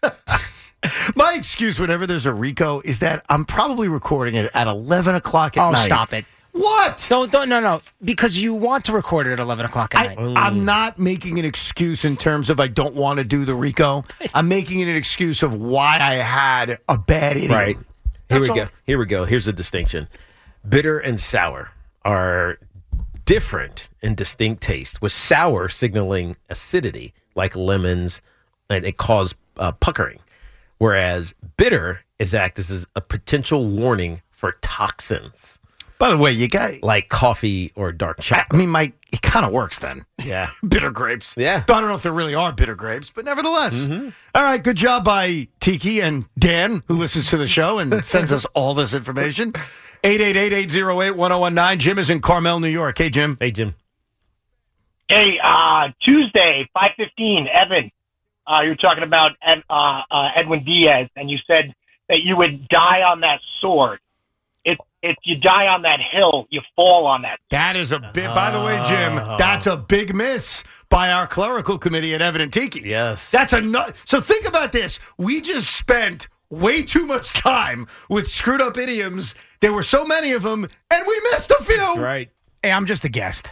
S6: My excuse whenever there's a Rico is that I'm probably recording it at eleven o'clock at
S10: Oh,
S6: night.
S10: stop it.
S6: What?
S10: Don't, don't, no, no. Because you want to record it at eleven o'clock at
S6: I,
S10: night.
S6: I'm not making an excuse in terms of I don't want to do the Rico. I'm making it an excuse of why I had a bad idiom.
S7: Right. Here
S6: That's
S7: we
S6: all.
S7: go. Here we go. Here's a distinction. Bitter and sour are different in distinct taste, with sour signaling acidity, like lemons, and it causes uh, puckering, whereas bitter is act as a potential warning for toxins,
S6: By the way, you got.
S7: like coffee or dark
S6: I,
S7: chocolate.
S6: I mean, my it kind of works then.
S7: Yeah.
S6: Bitter grapes.
S7: Yeah.
S6: I don't know if there really are bitter grapes, but nevertheless. All right, good job by Tiki and Dan, who listens to the show and sends us all this information. eight eight eight, eight oh eight, one oh one nine. Jim is in Carmel, New York. Hey, Jim.
S7: Hey, Jim.
S19: Hey, uh, Tuesday, five fifteen, Evan, uh, you were talking about Ed, uh, uh, Edwin Diaz, and you said that you would die on that sword. If, if you die on that hill, you fall on that.
S6: That is a big, by the way, Jim, that's a big miss by our clerical committee at Evan and Tiki.
S7: Yes.
S6: That's a no- So think about this. We just spent way too much time with screwed up idioms. There were so many of them, and we missed a few.
S7: Right.
S8: Hey, I'm just a guest.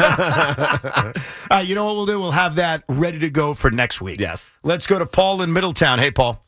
S6: Uh, you know what we'll do? We'll have that ready to go for next week.
S7: Yes.
S6: Let's go to Paul in Middletown. Hey, Paul.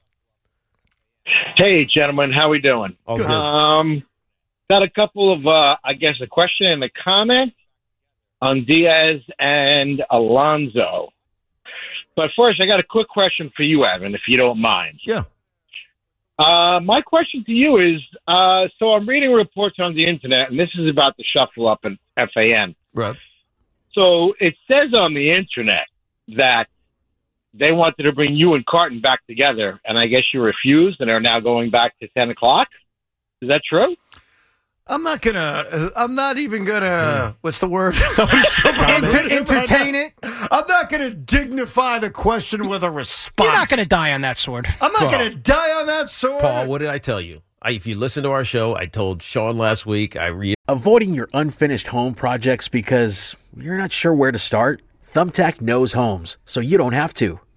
S20: Hey, gentlemen, how we doing?
S7: All good.
S20: Um, got a couple of, uh, I guess, a question and a comment on Diaz and Alonso. But first, I got a quick question for you, Evan, if you don't mind.
S6: Yeah.
S20: Uh, my question to you is, uh, so I'm reading reports on the internet, and this is about the shuffle up in F A N.
S6: Right.
S20: So it says on the internet that they wanted to bring you and Carton back together, and I guess you refused, and are now going back to ten o'clock. Is that true?
S6: I'm not going to, I'm not even going to, what's the word?
S8: Enter- entertain it.
S6: I'm not going to dignify the question with a response.
S10: You're not going to die on that sword.
S6: I'm not
S7: Paul.
S6: going to die on that sword.
S7: Paul, what did I tell you? I, if you listen to our show, I told Sean last week, I re-
S12: Avoiding your unfinished home projects because you're not sure where to start? Thumbtack knows homes, so you don't have to.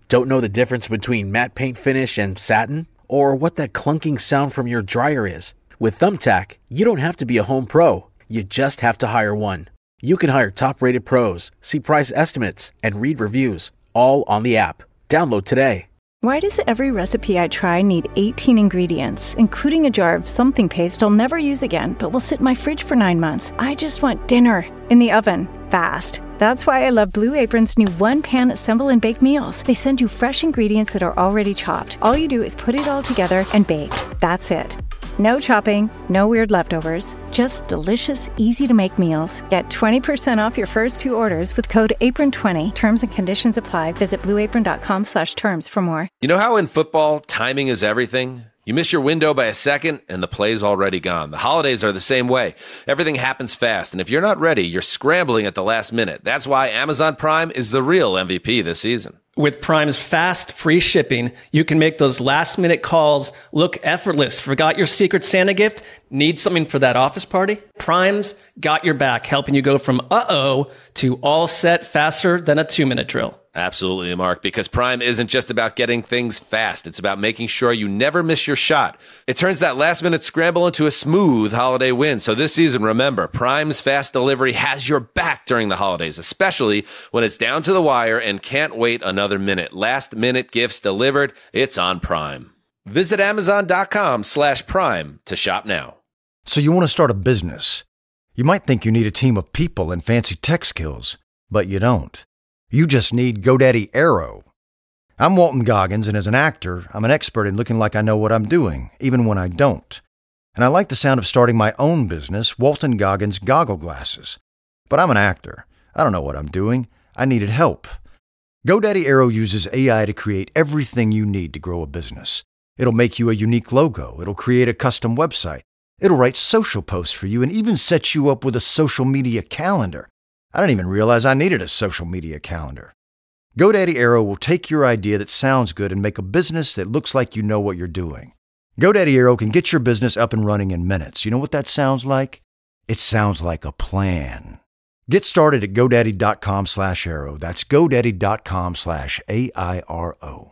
S12: Don't know the difference between matte paint finish and satin? Or what that clunking sound from your dryer is? With Thumbtack, you don't have to be a home pro. You just have to hire one. You can hire top-rated pros, see price estimates, and read reviews, all on the app. Download today.
S13: Why does every recipe I try need eighteen ingredients, including a jar of something paste I'll never use again, but will sit in my fridge for nine months? I just want dinner in the oven, fast. That's why I love Blue Apron's new one-pan assemble and bake meals. They send you fresh ingredients that are already chopped. All you do is put it all together and bake. That's it. No chopping, no weird leftovers, just delicious, easy-to-make meals. Get twenty percent off your first two orders with code apron twenty. Terms and conditions apply. Visit blueapron.com slash terms for more.
S1: You know how in football, timing is everything? You miss your window by a second, and the play's already gone. The holidays are the same way. Everything happens fast, and if you're not ready, you're scrambling at the last minute. That's why Amazon Prime is the real M V P this season.
S2: With Prime's fast, free shipping, you can make those last-minute calls look effortless. Forgot your Secret Santa gift? Need something for that office party? Prime's got your back, helping you go from uh-oh to all set faster than a two-minute drill.
S1: Absolutely, Mark, because Prime isn't just about getting things fast. It's about making sure you never miss your shot. It turns that last-minute scramble into a smooth holiday win. So this season, remember, Prime's fast delivery has your back during the holidays, especially when it's down to the wire and can't wait another minute. Last-minute gifts delivered, it's on Prime. Visit amazon.com slash prime to shop now.
S3: So you want to start a business. You might think you need a team of people and fancy tech skills, but you don't. You just need GoDaddy Aero. I'm Walton Goggins, and as an actor, I'm an expert in looking like I know what I'm doing, even when I don't. And I like the sound of starting my own business, Walton Goggins Goggle Glasses. But I'm an actor. I don't know what I'm doing. I needed help. GoDaddy Aero uses A I to create everything you need to grow a business. It'll make you a unique logo. It'll create a custom website. It'll write social posts for you and even set you up with a social media calendar. I didn't even realize I needed a social media calendar. GoDaddy Aero will take your idea that sounds good and make a business that looks like you know what you're doing. GoDaddy Aero can get your business up and running in minutes. You know what that sounds like? It sounds like a plan. Get started at GoDaddy.com slash Aero. That's GoDaddy.com slash A I R O.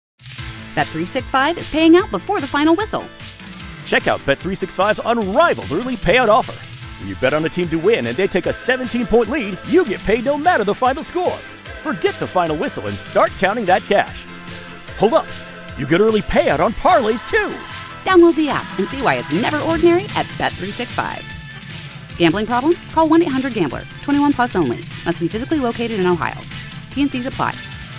S4: Bet three sixty-five is paying out before the final whistle.
S5: Check out Bet three sixty-five's unrivaled early payout offer. When you bet on a team to win and they take a seventeen-point lead, you get paid no matter the final score. Forget the final whistle and start counting that cash. Hold up. You get early payout on parlays, too.
S4: Download the app and see why it's never ordinary at Bet three sixty-five. Gambling problem? Call one eight hundred gambler. twenty-one plus only. Must be physically located in Ohio. T and Cs apply.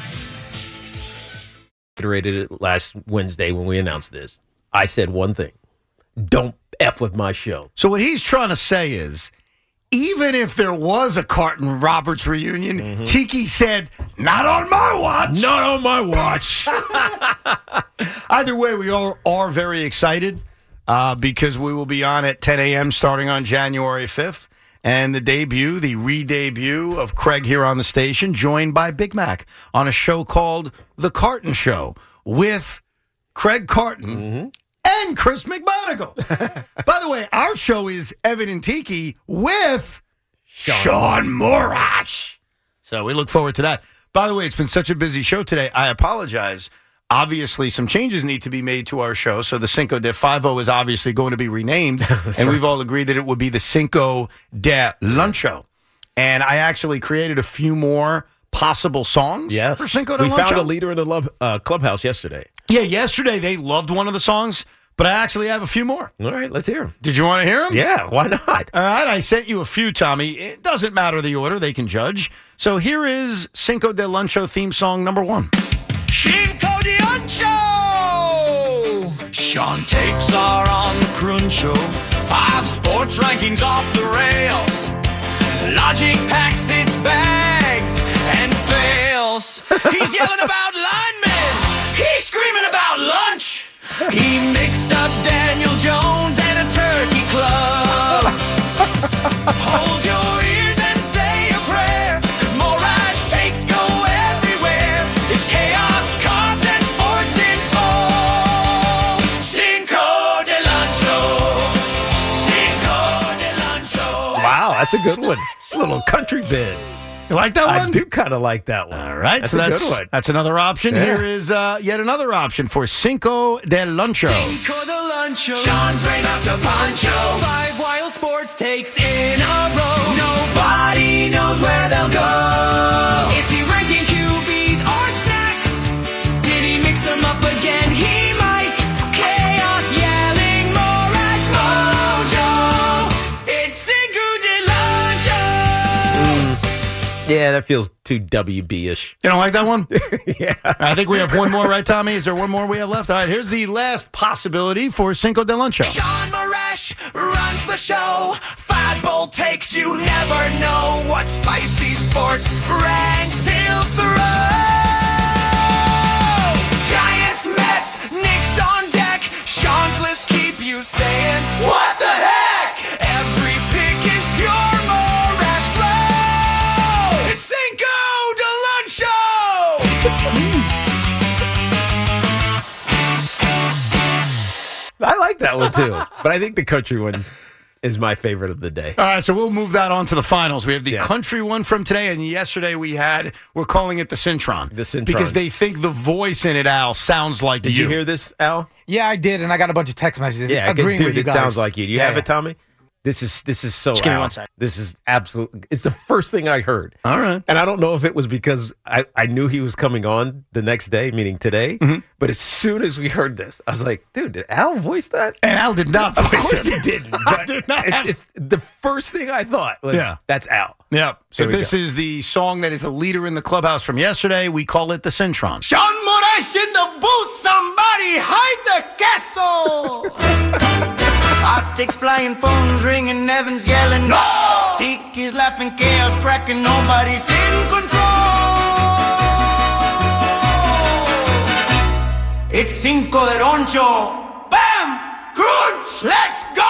S7: Iterated it last Wednesday when we announced this. I said one thing. Don't F with my show.
S6: So what he's trying to say is, even if there was a Carton Roberts reunion, mm-hmm. Tiki said, not on my watch.
S7: Not on my watch.
S6: Either way, we all are very excited uh, because we will be on at ten a.m. starting on January fifth. And the debut, the re-debut of Craig here on the station, joined by Big Mac on a show called The Carton Show with Craig Carton. Mm-hmm. And Chris McMonigle. By the way, our show is Evan and Tiki with Sean, Sean Morash. So we look forward to that. By the way, it's been such a busy show today. I apologize. Obviously, some changes need to be made to our show. So the Cinco de Five-O is obviously going to be renamed. And right. We've all agreed that it would be the Cinco de Luncho. And I actually created a few more possible songs
S7: yes.
S6: for Cinco de
S7: we
S6: Luncho.
S7: We found a leader in the love, uh, clubhouse yesterday.
S6: Yeah, yesterday they loved one of the songs, but I actually have a few more.
S7: All right, let's hear them.
S6: Did you want to hear them?
S7: Yeah, why not?
S6: All right, I sent you a few, Tommy. It doesn't matter the order. They can judge. So here is Cinco de Luncho theme song number one.
S18: Cinco de Luncho! Sean takes are on the Cruncho. Five sports rankings off the rails. Logic packs its bags and fails. He's yelling about linemen. He's screaming about lunch. He mixed up Daniel Jones and a turkey club. Hold your ears and say a prayer, cause Morash takes go everywhere. It's chaos, carbs, and sports info. Cinco de Luncho. Cinco de Luncho.
S7: Wow, that's a good one. It's a little country bit.
S6: You like that one?
S7: I do kind of like that one.
S6: All right,
S7: that's
S6: so
S7: a
S6: that's
S7: good one.
S6: that's another option.
S7: Yeah.
S6: Here is uh, yet another option for Cinco de Luncho.
S18: Cinco de Luncho. Sean's right out to Pancho. Five wild sports takes in a row. Nobody knows where they'll go. Is he ranking Q Bs or snacks? Did he mix them up again? He might. Chaos yelling Morash Mojo. It's Cinco de Luncho.
S7: Yeah, that feels too W B-ish.
S6: You don't like that one?
S7: Yeah.
S6: I think we have one more, right, Tommy? Is there one more we have left? All right, here's the last possibility for Cinco de Luncho.
S18: Sean Morash runs the show. Five bold takes, you never know what spicy sports ranks he'll throw. Giants, Mets, Knicks on deck. Sean's list keep you saying, what the heck? Every pick is pure Morash flow. It's Cinco de Luncho.
S7: I like that one, too. But I think the country one is my favorite of the day.
S6: All right, so we'll move that on to the finals. We have the
S7: Yeah.
S6: country one from today, and yesterday we had, we're calling it the Cintron.
S7: The Cintron.
S6: Because they think the voice in it, Al, sounds like
S7: Did
S6: you.
S7: you hear this, Al?
S8: Yeah, I did, and I got a bunch of text messages
S7: Yeah,
S8: agreeing
S7: dude,
S8: with you
S7: it
S8: guys.
S7: sounds like you. Do you
S8: Yeah,
S7: have
S8: yeah.
S7: it, Tommy? This is this is so.
S12: Just give me
S7: Al.
S12: one sec.
S7: This is absolute. It's the first thing I heard.
S6: All right.
S7: And I don't know if it was because I, I knew he was coming on the next day, meaning today.
S6: Mm-hmm.
S7: But as soon as we heard this, I was like, dude, did Al voice that?
S6: And Al did not
S7: Of
S6: voice
S7: course
S6: it.
S7: he didn't.
S6: I
S7: But
S6: did not.
S7: it's, it's the first thing I thought was,
S6: Yeah.
S7: that's Al.
S6: Yep. So
S7: Here we
S6: this
S7: go.
S6: is the song that is the leader in the clubhouse from yesterday. We call it the Cintron.
S18: Sean Morash in the booth. Somebody hide the castle. Optics flying, phones ringing, Evans yelling. No! Tiki's laughing, chaos cracking. Nobody's in control. It's Cinco de Roncho. Bam! Crunch! Let's go!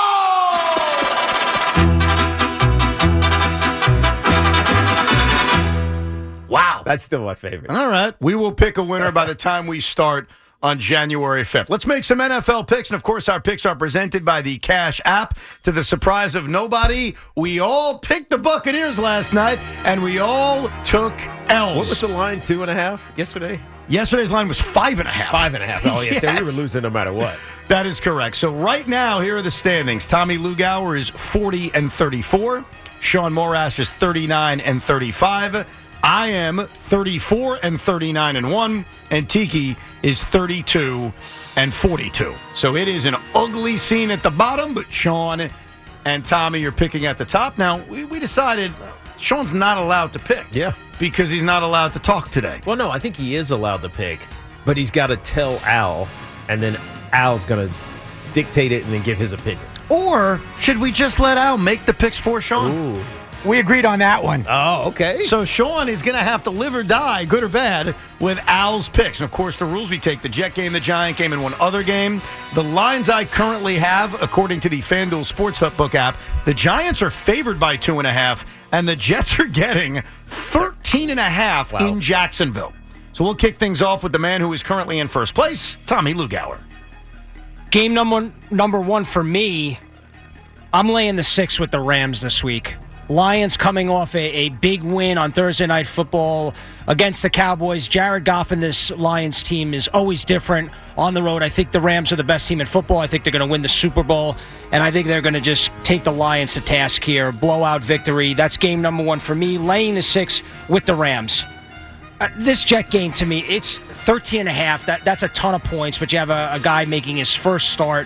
S6: Wow.
S7: That's still my favorite.
S6: All right. We will pick a winner by the time we start on January fifth. Let's make some N F L picks. And, of course, our picks are presented by the Cash app. To the surprise of nobody, we all picked the Buccaneers last night, and we all took L's.
S7: What was the line? Two and a half yesterday?
S6: Yesterday's line was five and a half.
S7: Five and a half. Oh, yeah. So we
S6: Yes.
S7: were losing no matter what.
S6: That is correct. So right now, here are the standings. Tommy Lugauer is forty and thirty-four. Sean Morash is thirty-nine and thirty-five. I am thirty-four and thirty-nine and one. And Tiki is thirty-two and forty-two. So it is an ugly scene at the bottom, but Sean and Tommy are picking at the top. Now, we, we decided uh, Sean's not allowed to pick.
S7: Yeah.
S6: Because he's not allowed to talk today.
S7: Well, no, I think he is allowed to pick, but he's got to tell Al, and then Al's going to dictate it and then give his opinion.
S6: Or should we just let Al make the picks for Sean?
S7: Ooh.
S8: We agreed on that one.
S7: Oh, okay.
S6: So Sean is going to have to live or die, good or bad, with Al's picks. And, of course, the rules we take, the Jet game, the Giant game, and one other game. The lines I currently have, according to the FanDuel Sportsbook app, the Giants are favored by two and a half, and the Jets are getting thirteen and a half
S7: Wow.
S6: in Jacksonville. So we'll kick things off with the man who is currently in first place, Tommy Lugauer.
S10: Game number number one for me, I'm laying the six with the Rams this week. Lions coming off a, a big win on Thursday Night Football against the Cowboys. Jared Goff and this Lions team is always different on the road. I think the Rams are the best team in football. I think they're going to win the Super Bowl, and I think they're going to just take the Lions to task here. Blowout victory. That's game number one for me, laying the six with the Rams. Uh, this Jet game, to me, it's thirteen and a half. That, that's a ton of points, but you have a, a guy making his first start.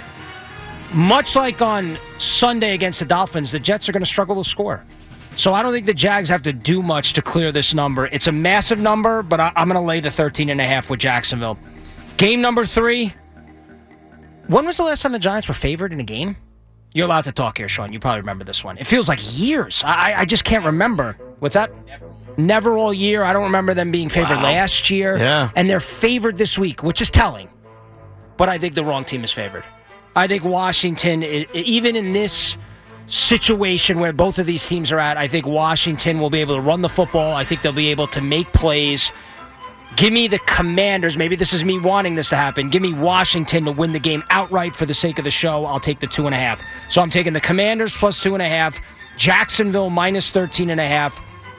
S10: Much like on Sunday against the Dolphins, the Jets are going to struggle to score. So I don't think the Jags have to do much to clear this number. It's a massive number, but I, I'm going to lay the thirteen and a half with Jacksonville. Game number three. When was the last time the Giants were favored in a game? You're allowed to talk here, Sean. You probably remember this one. It feels like years. I, I just can't remember. What's that? Never all year. I don't remember them being favored
S6: Wow.
S10: last year.
S6: Yeah.
S10: And they're favored this week, which is telling. But I think the wrong team is favored. I think Washington, i- even in this situation where both of these teams are at, I think Washington will be able to run the football. I think they'll be able to make plays. Give me the Commanders. Maybe this is me wanting this to happen. Give me Washington to win the game outright for the sake of the show. I'll take the two and a half. So I'm taking the Commanders plus two and a half, Jacksonville minus thirteen and a half,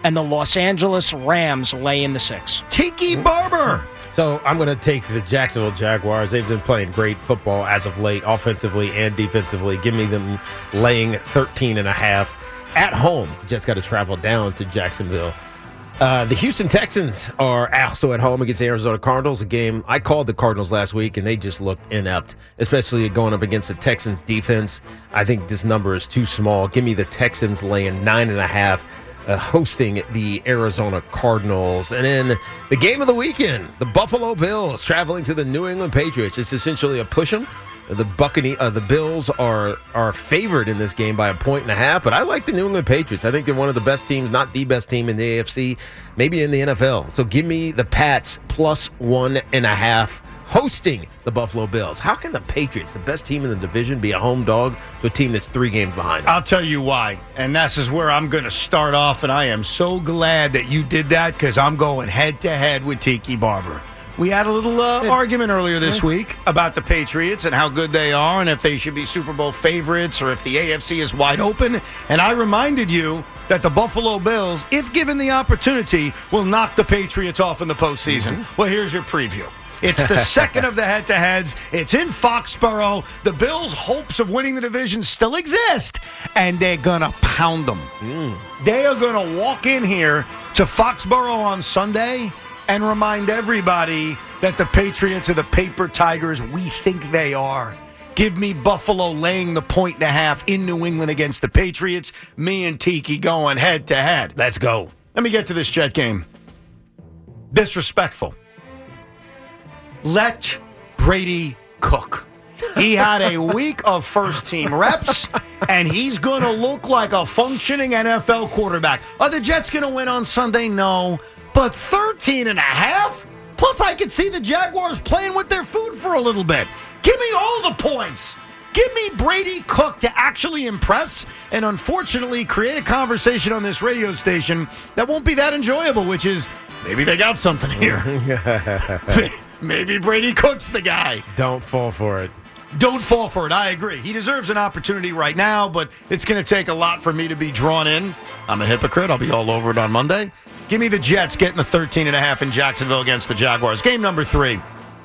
S10: and the Los Angeles Rams lay in the six.
S6: Tiki Barber.
S7: So I'm going to take the Jacksonville Jaguars. They've been playing great football as of late, offensively and defensively. Give me them laying thirteen and a half at home. Just got to travel down to Jacksonville. Uh, the Houston Texans are also at home against the Arizona Cardinals, a game I called the Cardinals last week, and they just looked inept, especially going up against the Texans defense. I think this number is too small. Give me the Texans laying nine and a half, uh, hosting the Arizona Cardinals. And then the game of the weekend, the Buffalo Bills traveling to the New England Patriots. It's essentially a push 'em. The Buccane- uh, the Bills are are favored in this game by a point and a half, but I like the New England Patriots. I think they're one of the best teams, not the best team in the A F C, maybe in the N F L. So give me the Pats plus one and a half hosting the Buffalo Bills. How can the Patriots, the best team in the division, be a home dog to a team that's three games behind them?
S6: I'll tell you why, and this is where I'm going to start off, and I am so glad that you did that because I'm going head-to-head with Tiki Barber. We had a little uh, argument earlier this week about the Patriots and how good they are and if they should be Super Bowl favorites or if the A F C is wide open. And I reminded you that the Buffalo Bills, if given the opportunity, will knock the Patriots off in the postseason. Mm-hmm. Well, here's your preview. It's the second of the head-to-heads. It's in Foxborough. The Bills' hopes of winning the division still exist, and they're going to pound them. Mm. They are going to walk in here to Foxborough on Sunday and remind everybody that the Patriots are the paper tigers we think they are. Give me Buffalo laying the point and a half in New England against the Patriots. Me and Tiki going head to head.
S7: Let's go.
S6: Let me get to this Jet game. Disrespectful. Let Brady cook. He had a week of first-team reps, and he's going to look like a functioning N F L quarterback. Are the Jets going to win on Sunday? No. But thirteen and a half? Plus, I could see the Jaguars playing with their food for a little bit. Give me all the points. Give me Brady Cook to actually impress and, unfortunately, create a conversation on this radio station that won't be that enjoyable, which is maybe they got something here. Maybe Brady Cook's the guy.
S7: Don't fall for it.
S6: Don't fall for it. I agree. He deserves an opportunity right now, but it's going to take a lot for me to be drawn in. I'm a hypocrite. I'll be all over it on Monday. Give me the Jets getting the thirteen and a half in Jacksonville against the Jaguars. Game number three.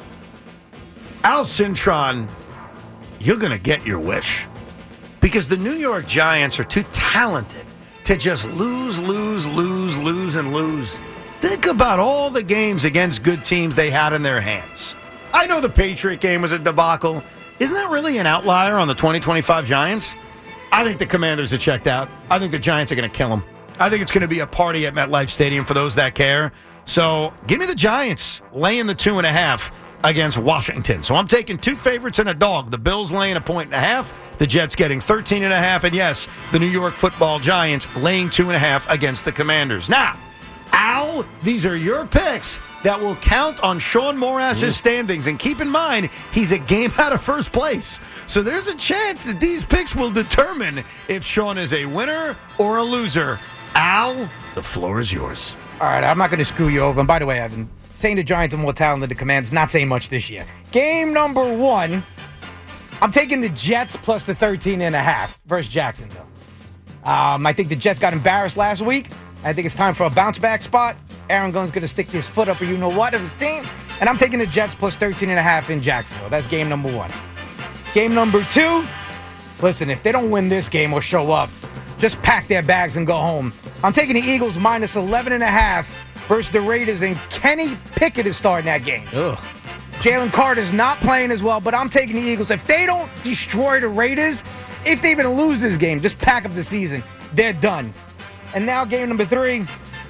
S6: Al Cintron, you're going to get your wish. Because the New York Giants are too talented to just lose, lose, lose, lose, and lose. Think about all the games against good teams they had in their hands. I know the Patriot game was a debacle. Isn't that really an outlier on the twenty twenty-five Giants? I think the Commanders are checked out. I think the Giants are going to kill them. I think it's going to be a party at MetLife Stadium for those that care. So give me the Giants laying the two and a half against Washington. So I'm taking two favorites and a dog. The Bills laying a point and a half. The Jets getting thirteen and a half. And yes, the New York Football Giants laying two and a half against the Commanders. Now, Al, these are your picks that will count on Sean Morash's standings. And keep in mind, he's a game out of first place. So there's a chance that these picks will determine if Sean is a winner or a loser. Al, the floor is yours.
S8: All right, I'm not going to screw you over. And by the way, I've been saying the Giants are more talented than the Commanders, not saying much this year. Game number one, I'm taking the Jets plus the thirteen and a half versus Jacksonville. Um, I think the Jets got embarrassed last week. I think it's time for a bounce-back spot. Aaron Gunn's going to stick his foot up or you-know-what of his team. And I'm taking the Jets plus thirteen and a half in Jacksonville. That's game number one. Game number two, listen, if they don't win this game or show up, just pack their bags and go home. I'm taking the Eagles minus eleven and a half versus the Raiders, and Kenny Pickett is starting that game.
S7: Ugh.
S8: Jalen Carter's not playing as well, but I'm taking the Eagles. If they don't destroy the Raiders, if they even lose this game, just pack up the season. They're done. And now game number three.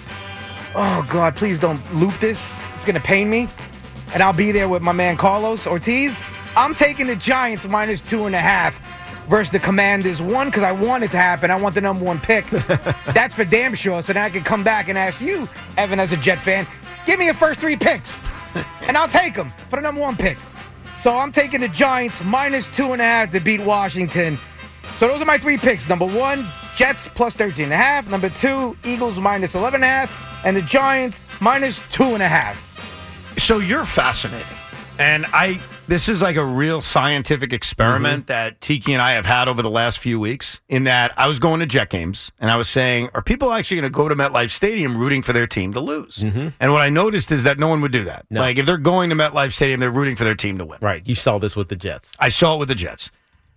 S8: Oh, God, please don't loop this. It's going to pain me. And I'll be there with my man Carlos Ortiz. I'm taking the Giants minus two and a half versus the Commanders. One, because I want it to happen. I want the number one pick. That's for damn sure. So then I can come back and ask you, Evan, as a Jet fan, give me your first three picks. And I'll take them for the number one pick. So I'm taking the Giants minus two and a half to beat Washington. So those are my three picks. Number one, Jets plus thirteen and a half. Number two, Eagles minus eleven and a half. And the Giants minus two and a half.
S6: So you're fascinating. And I this is like a real scientific experiment
S7: Mm-hmm.
S6: that Tiki and I have had over the last few weeks. In that, I was going to Jet games and I was saying, are people actually going to go to MetLife Stadium rooting for their team to lose?
S7: Mm-hmm.
S6: And what I noticed is that no one would do that.
S7: No.
S6: Like if they're going to MetLife Stadium, they're rooting for their team to win.
S7: Right. You saw this with the Jets.
S6: I saw it with the Jets.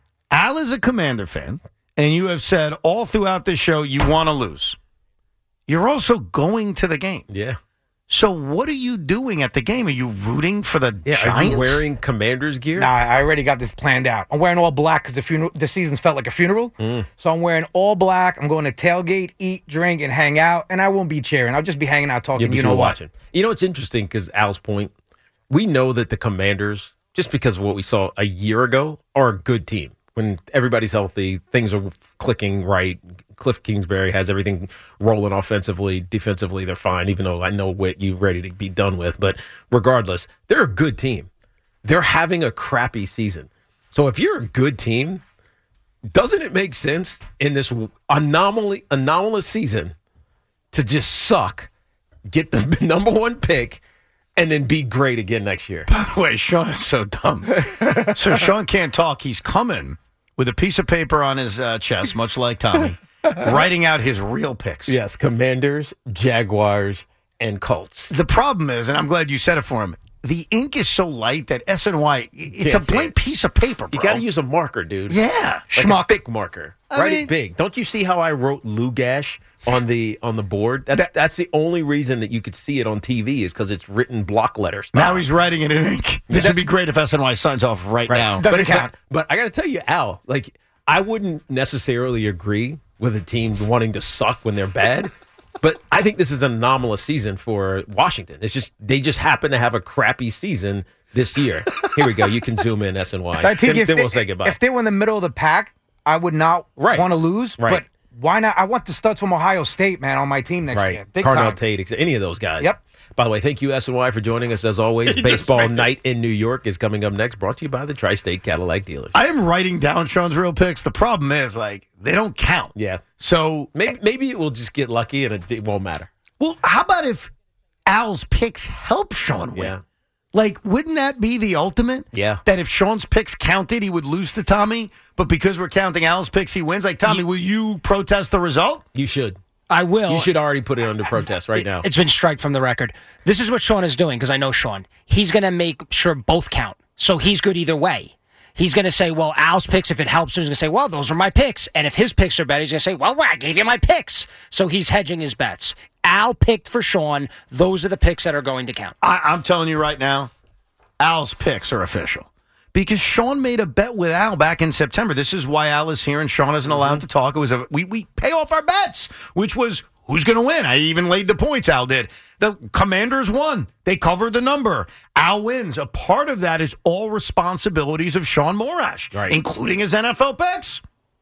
S6: Al is a Commander fan, and you have said all throughout this show you want to lose. You're also going to the game.
S7: Yeah.
S6: So what are you doing at the game? Are you rooting for the
S7: Yeah.
S6: Giants?
S7: Are you wearing Commanders gear?
S8: Nah, I already got this planned out. I'm wearing all black because the funeral, the season's felt like a funeral.
S7: Mm.
S8: So I'm wearing all black. I'm going to tailgate, eat, drink, and hang out. And I won't be cheering. I'll just be hanging out, talking.
S7: Yeah, but
S8: you know
S7: you're
S8: what?
S7: watching. You know, it's interesting because Al's point, we know that the Commanders, just because of what we saw a year ago, are a good team. When everybody's healthy, things are clicking right. Cliff Kingsbury has everything rolling offensively, defensively. They're fine, even though I know what you're ready to be done with. But regardless, they're a good team. They're having a crappy season. So if you're a good team, doesn't it make sense in this anomaly, anomalous season to just suck, get the number one pick, and then be great again next year?
S6: By the way, Sean is so dumb. So Sean can't talk. He's coming with a piece of paper on his uh, chest, much like Tommy, writing out his real picks.
S7: Yes, Commanders, Jaguars, and Colts.
S6: The problem is, and I'm glad you said it for him, the ink is so light that S N Y, it's
S7: Can't
S6: a
S7: see
S6: blank
S7: it.
S6: piece of paper, bro.
S7: You got to use a marker, dude.
S6: Yeah,
S7: like
S6: schmuck.
S7: a thick marker.
S6: I
S7: Write
S6: mean-
S7: it big. Don't you see how I wrote Lugash on the on the board? That's that's the only reason that you could see it on T V is because it's written block letters.
S6: Now he's writing it in ink. This would be great if S N Y signs off right, now.
S7: but, but, but I got to tell you, Al, like I wouldn't necessarily agree with a team wanting to suck when they're bad. But I think this is an anomalous season for Washington. It's just they just happen to have a crappy season this year. Here we go. You can zoom in S N Y.
S8: I think
S7: Then,
S8: if
S7: then
S8: they,
S7: we'll say goodbye.
S8: If they were in the middle of the pack, I would not
S7: Right.
S8: want to lose.
S7: Right.
S8: But why not? I want the studs from Ohio State, man, on my team next
S7: Right.
S8: year. Big
S7: Carnell
S8: time.
S7: Tate, ex- any of those guys.
S8: Yep.
S7: By the way, thank you, S N Y, for joining us as always.
S6: He just
S7: Baseball
S6: made it.
S7: Night in New York is coming up next, brought to you by the Tri-State Cadillac dealers.
S6: I am writing down Sean's real picks. The problem is, like, they don't count.
S7: Yeah.
S6: So
S7: maybe maybe it will just get lucky and it, it won't matter.
S6: Well, how about if Al's picks help Sean win?
S7: Yeah.
S6: Like, wouldn't that be the ultimate?
S7: Yeah.
S6: That if Sean's picks counted, he would lose to Tommy, but because we're counting Al's picks, he wins. Like, Tommy, will you protest the result?
S7: You should.
S10: I will.
S7: You should already put it under protest right now.
S10: It's been striked from the record. This is what Sean is doing because I know Sean. He's going to make sure both count. So he's good either way. He's going to say, well, Al's picks, if it helps him, he's going to say, well, those are my picks. And if his picks are better, he's going to say, well, I gave you my picks. So he's hedging his bets. Al picked for Sean. Those are the picks that are going to count.
S6: I, I'm telling you right now, Al's picks are official. Because Sean made a bet with Al back in September. This is why Al is here and Sean isn't allowed to talk. It was a we we pay off our bets, which was who's going to win. I even laid the points. Al did. The Commanders won. They covered the number. Al wins. A part of that is all responsibilities of Sean Morash,
S7: Right.
S6: including his N F L picks.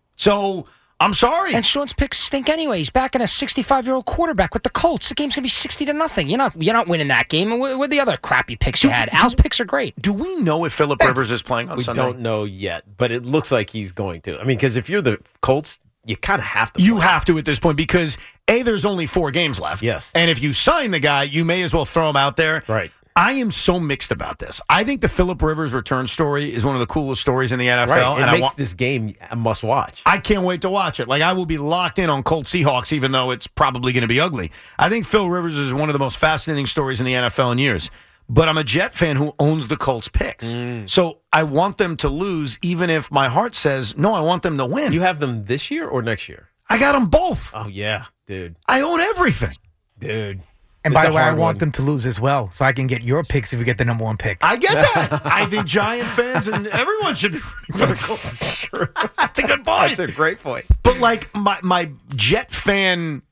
S6: So I'm sorry.
S10: And Sean's picks stink anyway. He's backing a sixty-five-year-old quarterback with the Colts. The game's going to be sixty to nothing. You're not you're not winning that game. What what are the other crappy picks you had? Al's picks are great.
S6: Do we know if Phillip Rivers is playing on
S7: We
S6: Sunday?
S7: don't know yet, but it looks like he's going to. I mean, because if you're the Colts, you kind of have to.
S6: You have to at this point because, A, there's only four games left.
S7: Yes.
S6: And if you sign the guy, you may as well throw him out there.
S7: Right.
S6: I am so mixed about this. I think the Phillip Rivers return story is one of the coolest stories in the N F L.
S7: Right. It
S6: and
S7: makes
S6: I, wa-
S7: this game a must watch.
S6: I can't wait to watch it. Like, I will be locked in on Colts Seahawks, even though it's probably going to be ugly. I think Phil Rivers is one of the most fascinating stories in the N F L in years. But I'm a Jet fan who owns the Colts picks.
S7: Mm.
S6: So I want them to lose, even if my heart says, no, I want them to win.
S7: You have them this year or next year?
S6: I got them both.
S7: Oh, yeah, dude.
S6: I own everything.
S7: Dude.
S8: And
S7: It's
S8: by
S7: a
S8: the way, I
S7: hard
S8: want
S7: one.
S8: them to lose as well, so I can get your picks if you get the number one pick.
S6: I get that. I think Giant fans and everyone should be rooting for the Colts. That's a good point.
S7: That's a great point.
S6: But like my my Jet fan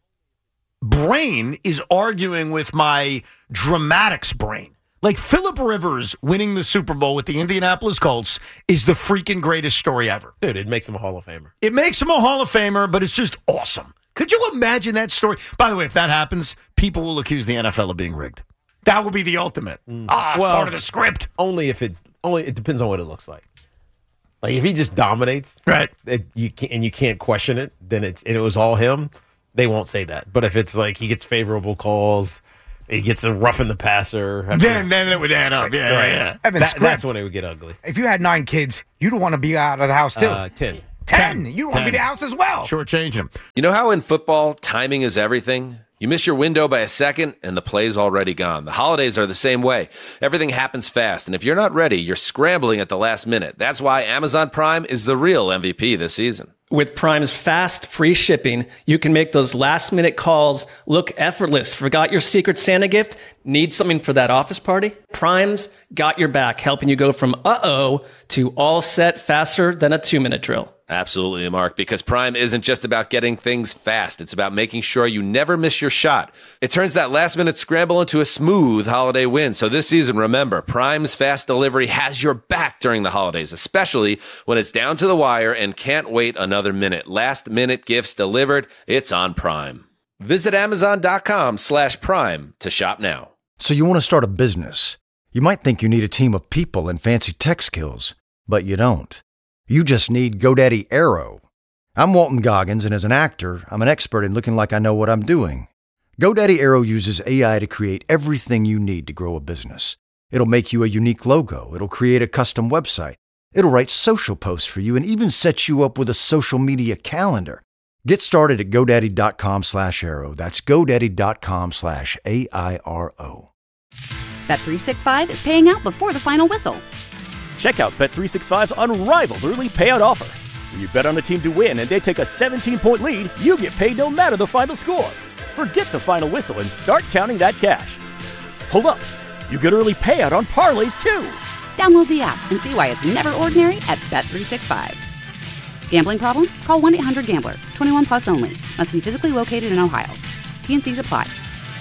S6: brain is arguing with my dramatics brain. Like Phillip Rivers winning the Super Bowl with the Indianapolis Colts is the freaking greatest story ever.
S7: Dude, it makes him a Hall of Famer.
S6: It makes him a Hall of Famer, but it's just awesome. Could you imagine that story? By the way, if that happens, people will accuse the N F L of being rigged. That will be the ultimate. Ah, it's
S7: Well,
S6: part of the script.
S7: Only if it only it depends on what it looks like. Like if he just dominates,
S6: right?
S7: It, you can, and you can't question it. Then it's and it was all him. They won't say that. But if it's like he gets favorable calls, He gets a roughing the passer.
S6: Then, then it would add up. Yeah,
S7: Right.
S6: yeah, yeah.
S8: Evan,
S7: That-
S8: scrap-
S7: that's when it would get ugly.
S8: If you had nine kids, you'd want to be out of the house too.
S7: Uh, ten.
S8: Ten. You want to be
S1: Ten.
S8: the house as well.
S6: Shortchanging him.
S1: You know how in football, timing is everything? You miss your window by a second, and the play's already gone. The holidays are the same way. Everything happens fast, and if you're not ready, you're scrambling at the last minute. That's why Amazon Prime is the real M V P this season.
S2: With Prime's fast, free shipping, you can make those last-minute calls look effortless. Forgot your Secret Santa gift? Need something for that office party? Prime's got your back, helping you go from uh-oh to all set faster than a two-minute drill.
S1: Absolutely, Mark, because Prime isn't just about getting things fast. It's about making sure you never miss your shot. It turns that last-minute scramble into a smooth holiday win. So this season, remember, Prime's fast delivery has your back during the holidays, especially when it's down to the wire and can't wait another minute. Last-minute gifts delivered. It's on Prime. Visit Amazon.com slash Prime to shop now.
S3: So you want to start a business. You might think you need a team of people and fancy tech skills, but you don't. You just need GoDaddy Aero. I'm Walton Goggins, and as an actor, I'm an expert in looking like I know what I'm doing. GoDaddy Aero uses A I to create everything you need to grow a business. It'll make you a unique logo. It'll create a custom website. It'll write social posts for you and even set you up with a social media calendar. Get started at GoDaddy.com slash Aero. That's GoDaddy.com slash A I R O.
S4: Bet three sixty-five is paying out before the final whistle.
S5: Check out Bet three sixty-five's unrivaled early payout offer. When you bet on a team to win and they take a seventeen-point lead, you get paid no matter the final score. Forget the final whistle and start counting that cash. Hold up. You get early payout on parlays, too.
S4: Download the app and see why it's never ordinary at Bet three sixty-five. Gambling problem? Call one eight hundred gambler. twenty-one plus only. Must be physically located in Ohio. T N Cs apply.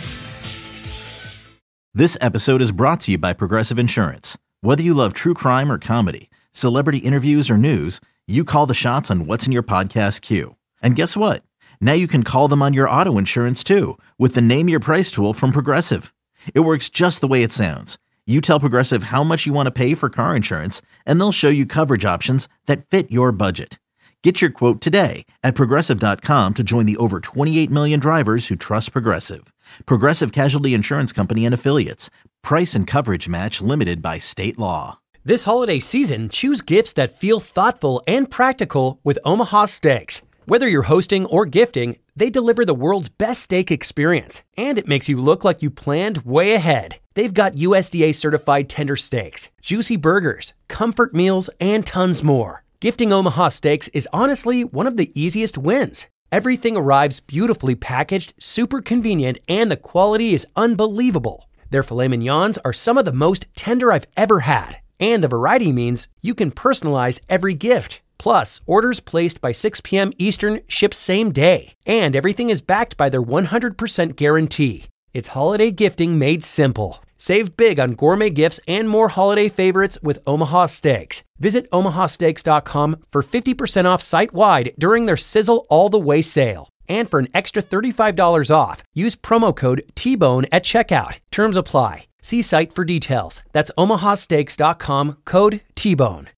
S21: This episode is brought to you by Progressive Insurance. Whether you love true crime or comedy, celebrity interviews or news, you call the shots on what's in your podcast queue. And guess what? Now you can call them on your auto insurance too with the Name Your Price tool from Progressive. It works just the way it sounds. You tell Progressive how much you want to pay for car insurance, and they'll show you coverage options that fit your budget. Get your quote today at Progressive dot com to join the over twenty-eight million drivers who trust Progressive. Progressive Casualty Insurance Company and Affiliates. Price and coverage match limited by state law.
S22: This holiday season, choose gifts that feel thoughtful and practical with Omaha Steaks. Whether you're hosting or gifting, they deliver the world's best steak experience, and it makes you look like you planned way ahead. They've got U S D A certified tender steaks, juicy burgers, comfort meals, and tons more. Gifting Omaha Steaks is honestly one of the easiest wins. Everything arrives beautifully packaged, super convenient, and the quality is unbelievable. Their filet mignons are some of the most tender I've ever had, and the variety means you can personalize every gift. Plus, orders placed by six p.m. Eastern ship same day, and everything is backed by their one hundred percent guarantee. It's holiday gifting made simple. Save big on gourmet gifts and more holiday favorites with Omaha Steaks. Visit omaha steaks dot com for fifty percent off site-wide during their Sizzle All the Way sale. And for an extra thirty-five dollars off, use promo code T-Bone at checkout. Terms apply. See site for details. That's omaha steaks dot com, code T-Bone.